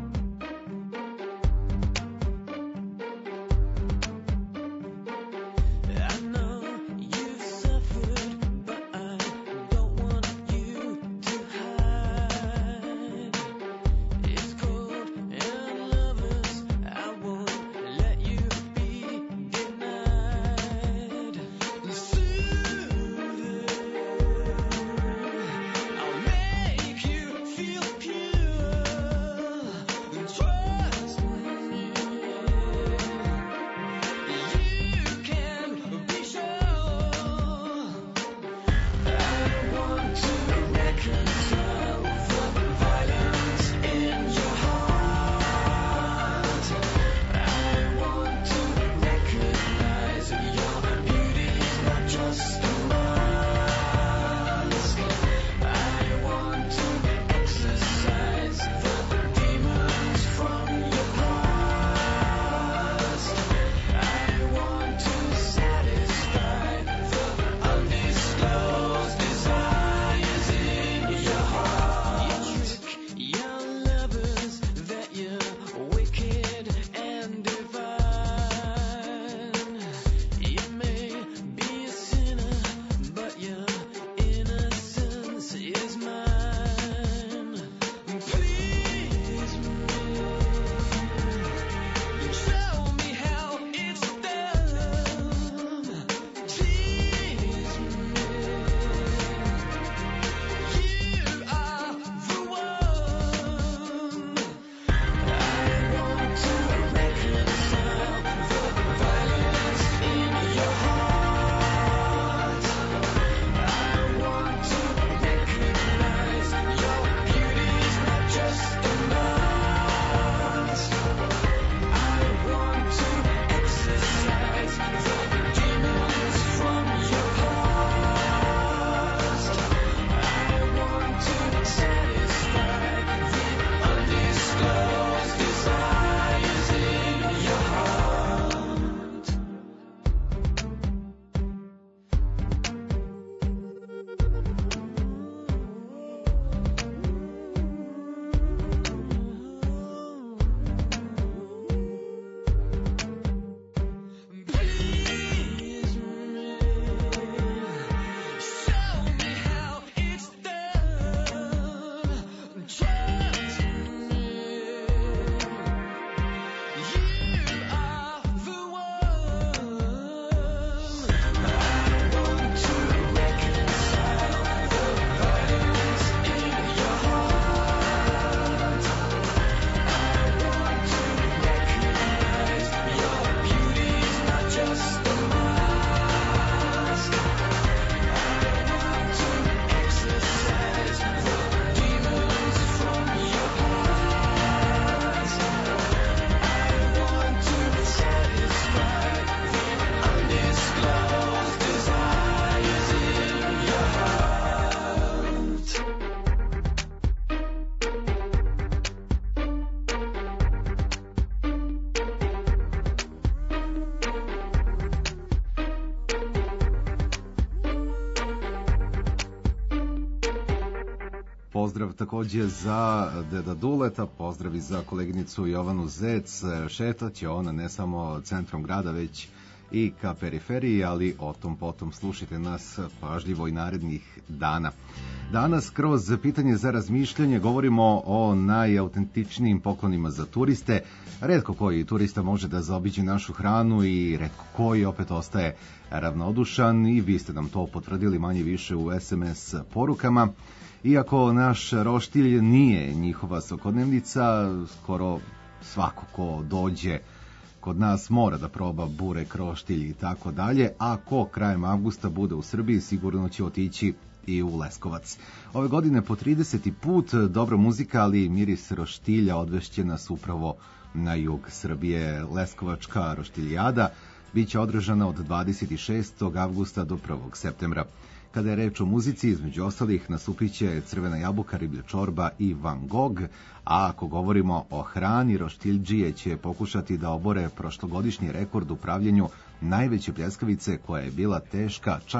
S4: Pozdrav takođe za deda Duleta, pozdrav i za koleginicu Jovanu Zec. Šetaće ona ne samo centrom grada, već i ka periferiji, ali o tom potom slušajte nas pažljivo i narednih dana. Danas kroz pitanje za razmišljanje govorimo o najautentičnijim poklonima za turiste. Retko koji turista može da zaobiđe našu hranu i retko koji opet ostaje ravnodušan i vi ste nam to potvrdili manje više u es em es porukama. Iako naš roštilj nije njihova svakodnevnica, skoro svako ko dođe kod nas mora da proba burek, roštilj i tako dalje, a ko krajem avgusta bude u Srbiji sigurno će otići i u Leskovac. Ove godine po trideseti put dobra muzika, ali i miris roštilja odvešće nas upravo na jug Srbije. Leskovačka roštiljada biće održana od dvadeset šestog avgusta do prvog septembra. Kada je reč o muzici, između ostalih nastupiće Crvena jabuka, Riblja čorba i Van Gogh, a ako govorimo o hrani, roštiljđije će pokušati da obore prošlogodišnji rekord u pravljenju najveće pljeskavice koja je bila teška čak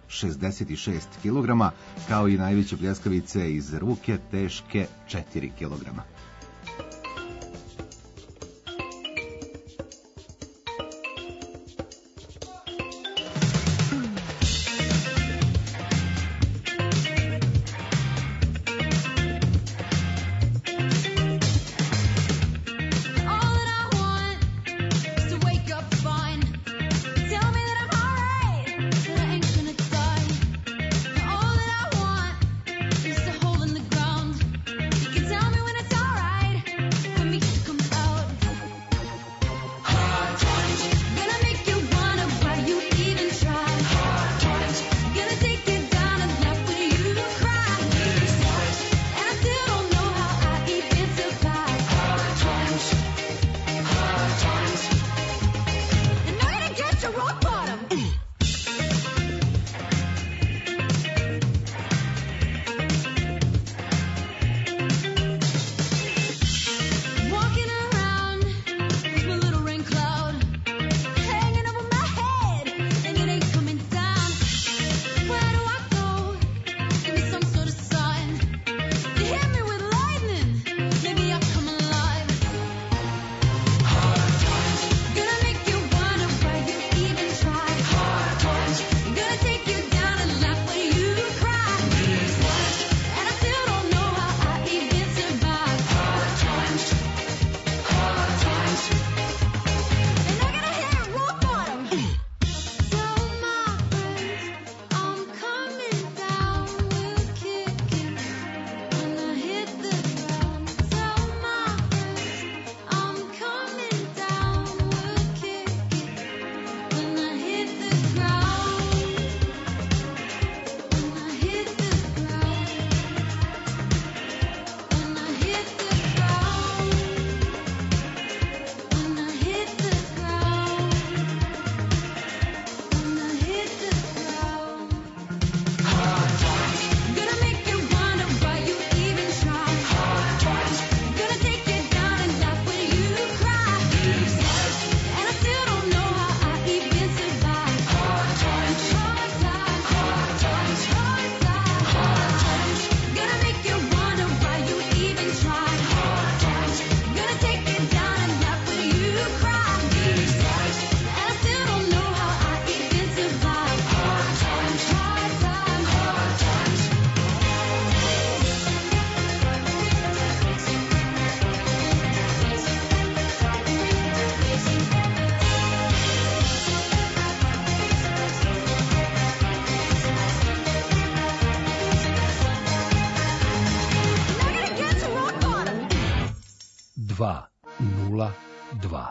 S4: šezdeset šest kilograma, kao i najveće pljeskavice iz ruke teške četiri kilograma.
S20: dva nula dva.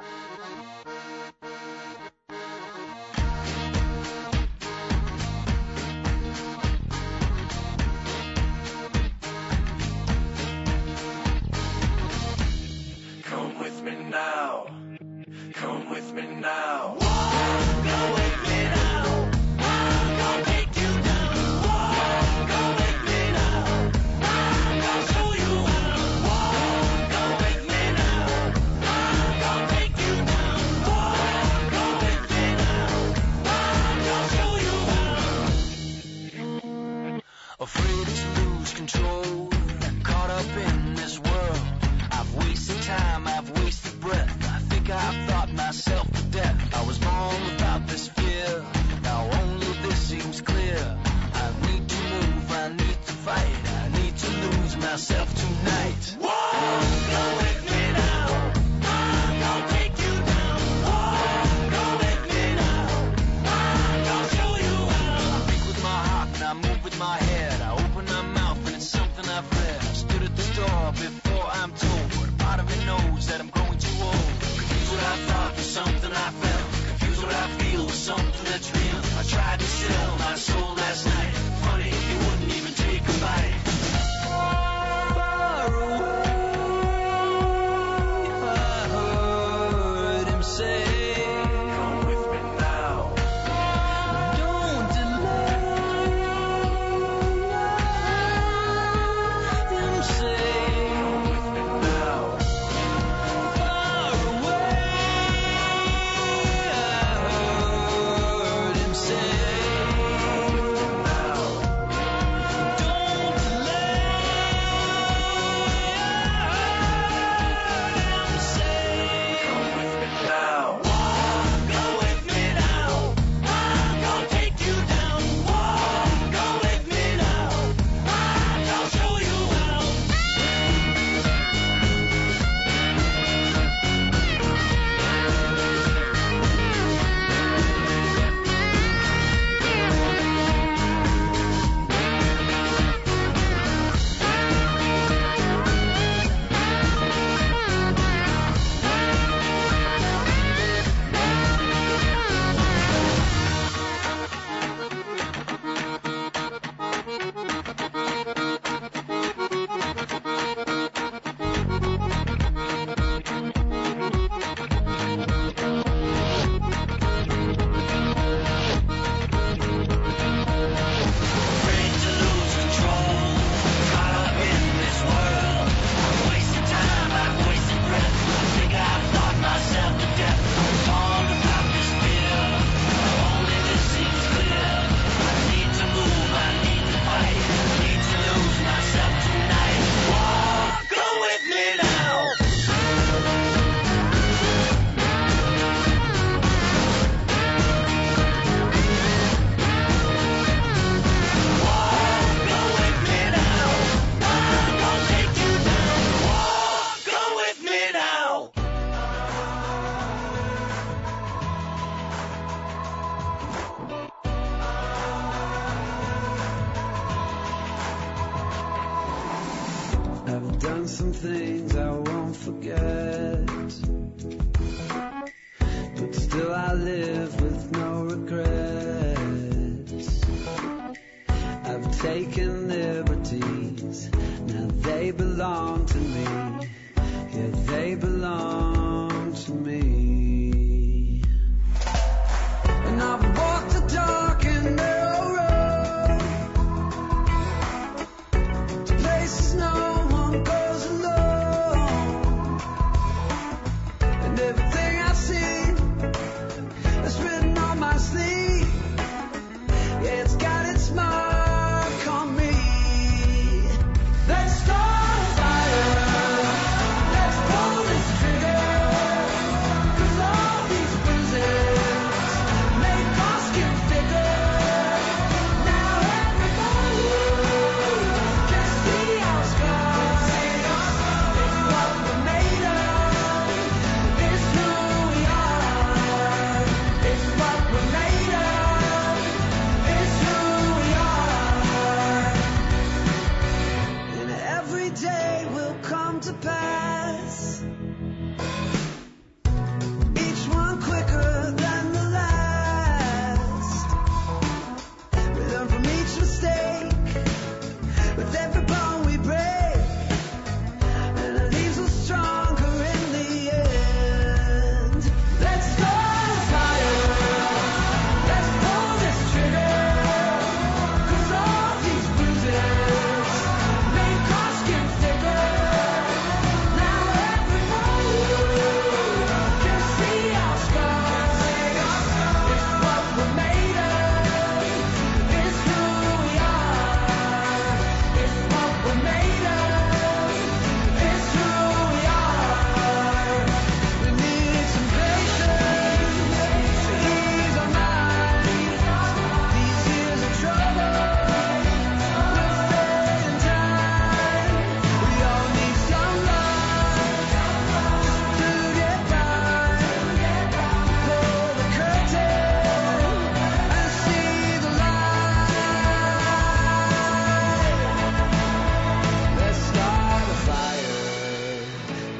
S5: Come with me now. Come with me now. Go with me now. I'm gonna take you down. Go with me now. I'm gonna show you how. Go with me now. I'm gonna take you down. Go with me now. I'm gonna show you how. Afraid to lose control. Caught up in this world. I've wasted time. I've wasted breath. I think I've thought myself to death. I was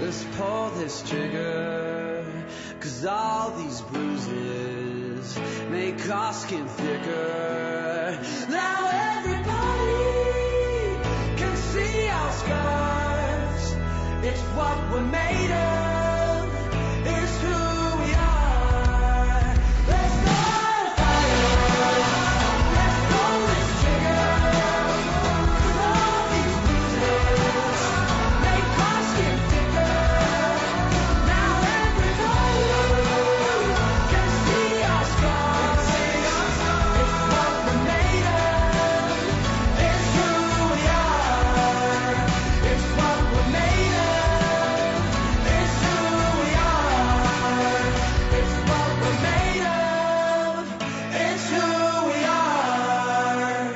S1: Let's pull this trigger, 'cause all these bruises make our skin thicker. Now everybody can see our scars. It's what we're made of. It's who we are. Let's start a fire. Let's pull this trigger. 'Cause all these bruises make our skin thicker. Now everybody can see our scars. It's what we're made of. It's who we are. It's what we're made of. It's who we are. It's what we're made of. It's who we are.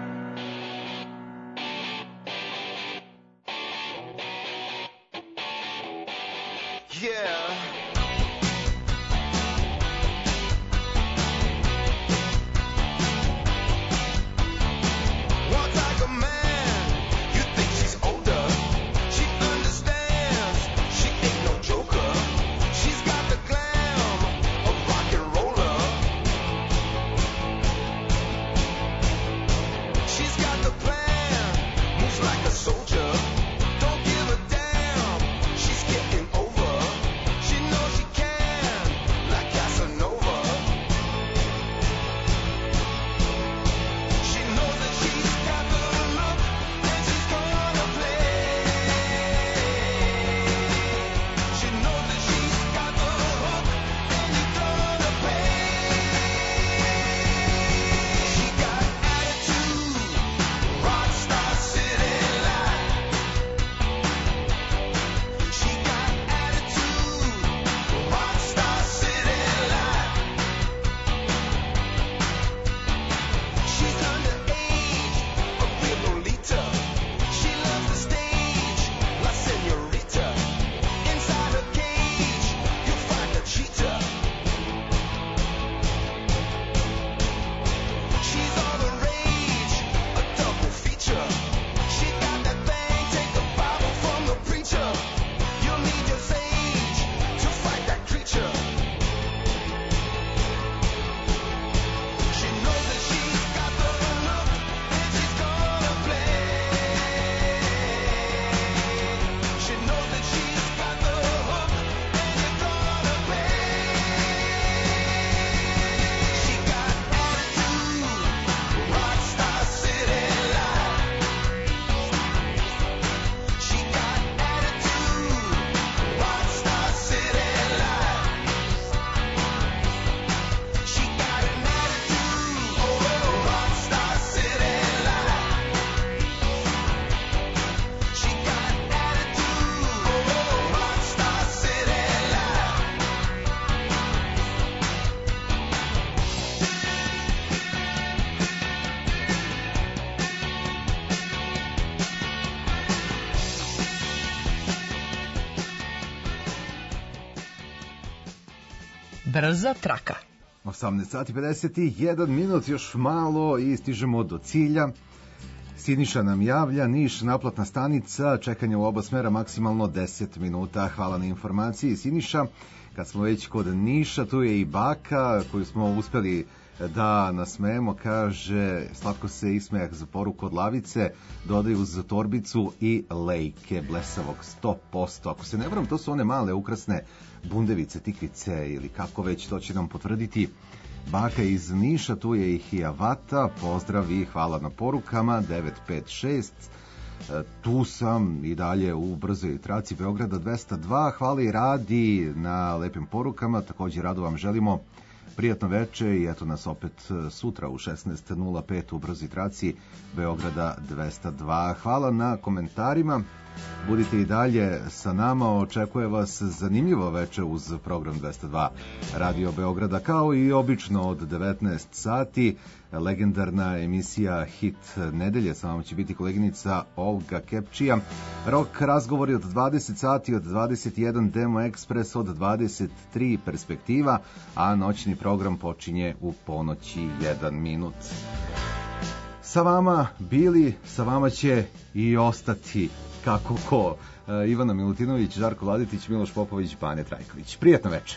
S5: Yeah. Walk like a man. You think she's older. She understands. She ain't no joker. She's got the glam of rock and roller. She's got the plan. Moves like a soldier. Don't give a damn. She's getting over. She knows she can, like Casanova. She knows that she's got the look, and she's gonna play. She knows that she's got the hook, and you're gonna pay. She got attitude, rock star city life. She got attitude, rock star city life. She's underage, a real Lolita. She loves the stage, la señorita. Inside her cage, you'll find a cheetah. She's all the rage, a double feature. She got that thing, take the Bible from the preacher. You'll need your sage to fight that creature. She knows that she's got the look, and she's gonna play. She knows that she's got the hook, and you're gonna pay. She got attitude, rock star city life. She got attitude, rock star city life. She got an attitude, oh, rock star city life. She got attitude, oh, rock star city life.
S7: Brza traka.
S4: osamnaest sati pedeset jedan minut, još malo i stižemo do cilja. Siniša nam javlja, Niš naplatna stanica, čekanje u oba smera maksimalno deset minuta. Hvala na informaciji, Siniša. Kad smo već kod Niša, tu je i baka koju smo uspeli da nasmejemo, kaže slatko se ismejah za poruku od Lavice, dodaju uz torbicu i lejke blesavog sto posto. Ako se ne varam, to su one male ukrasne bundevice, tikvice ili kako već, to će nam potvrditi baka iz Niša. Tu je i Hijavata, pozdrav i hvala na porukama. Devet pet šest, tu sam i dalje u brzoj traci Beograda dvesta dva. Hvala i Radi na lepim porukama, također Radu vam želimo prijatno veče i eto nas opet sutra u šesnaest nula pet u brzoj traci Beograda dvesta dva. Hvala na komentarima. Budite i dalje sa nama, očekuje vas zanimljivo veče uz program dvesta dva Radio Beograda, kao i obično od devetnaest sati. Legendarna emisija Hit nedelje, sa vama će biti koleginica Olga Kepčija. Rock razgovori od dvadeset sati, od dvadeset jedan Demo Express, od dvadeset tri Perspektiva, a noćni program počinje u ponoći jedan minut. Sa vama bili, sa vama će i ostati kako ko. Ivana Milutinović, Žarko Vladetić, Miloš Popović, Bane Trajković. Prijatno večer.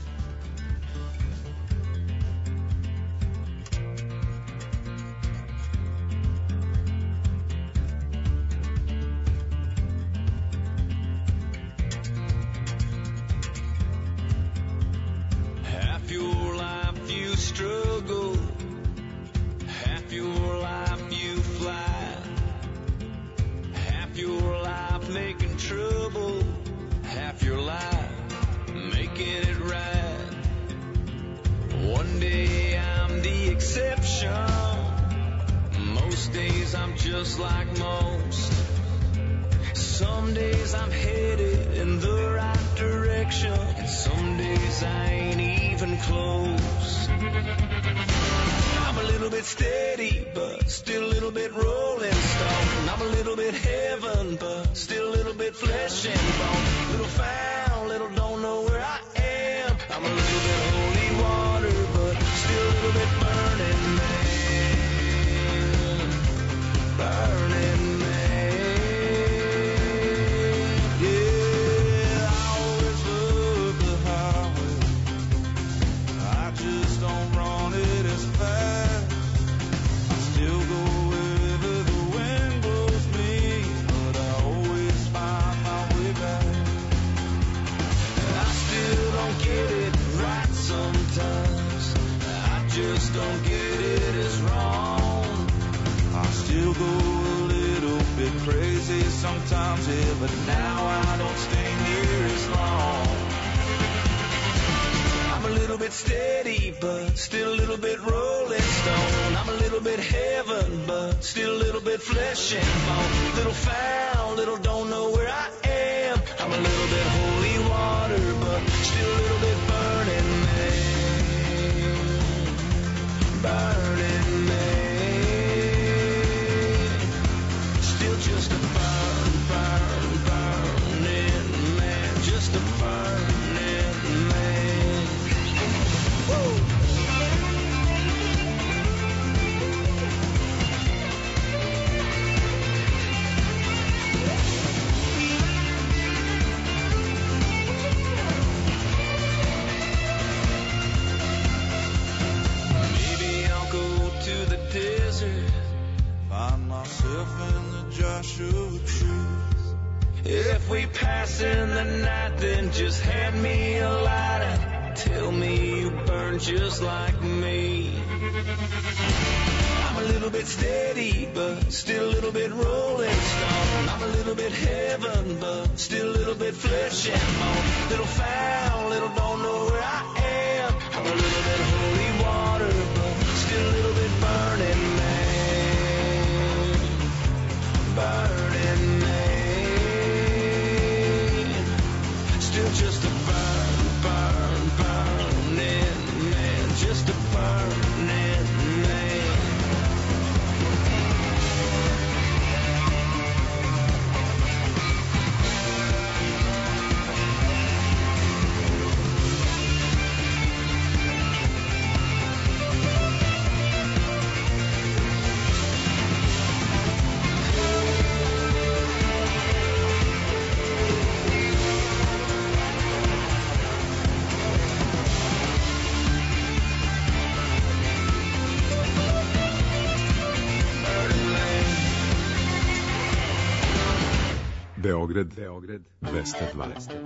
S21: Beograd, Beograd, dvesta dva.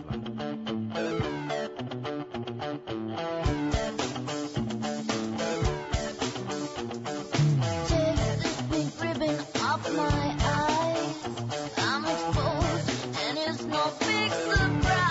S6: Take this big ribbon off my eye. I'm exposed, and it's no big surprise.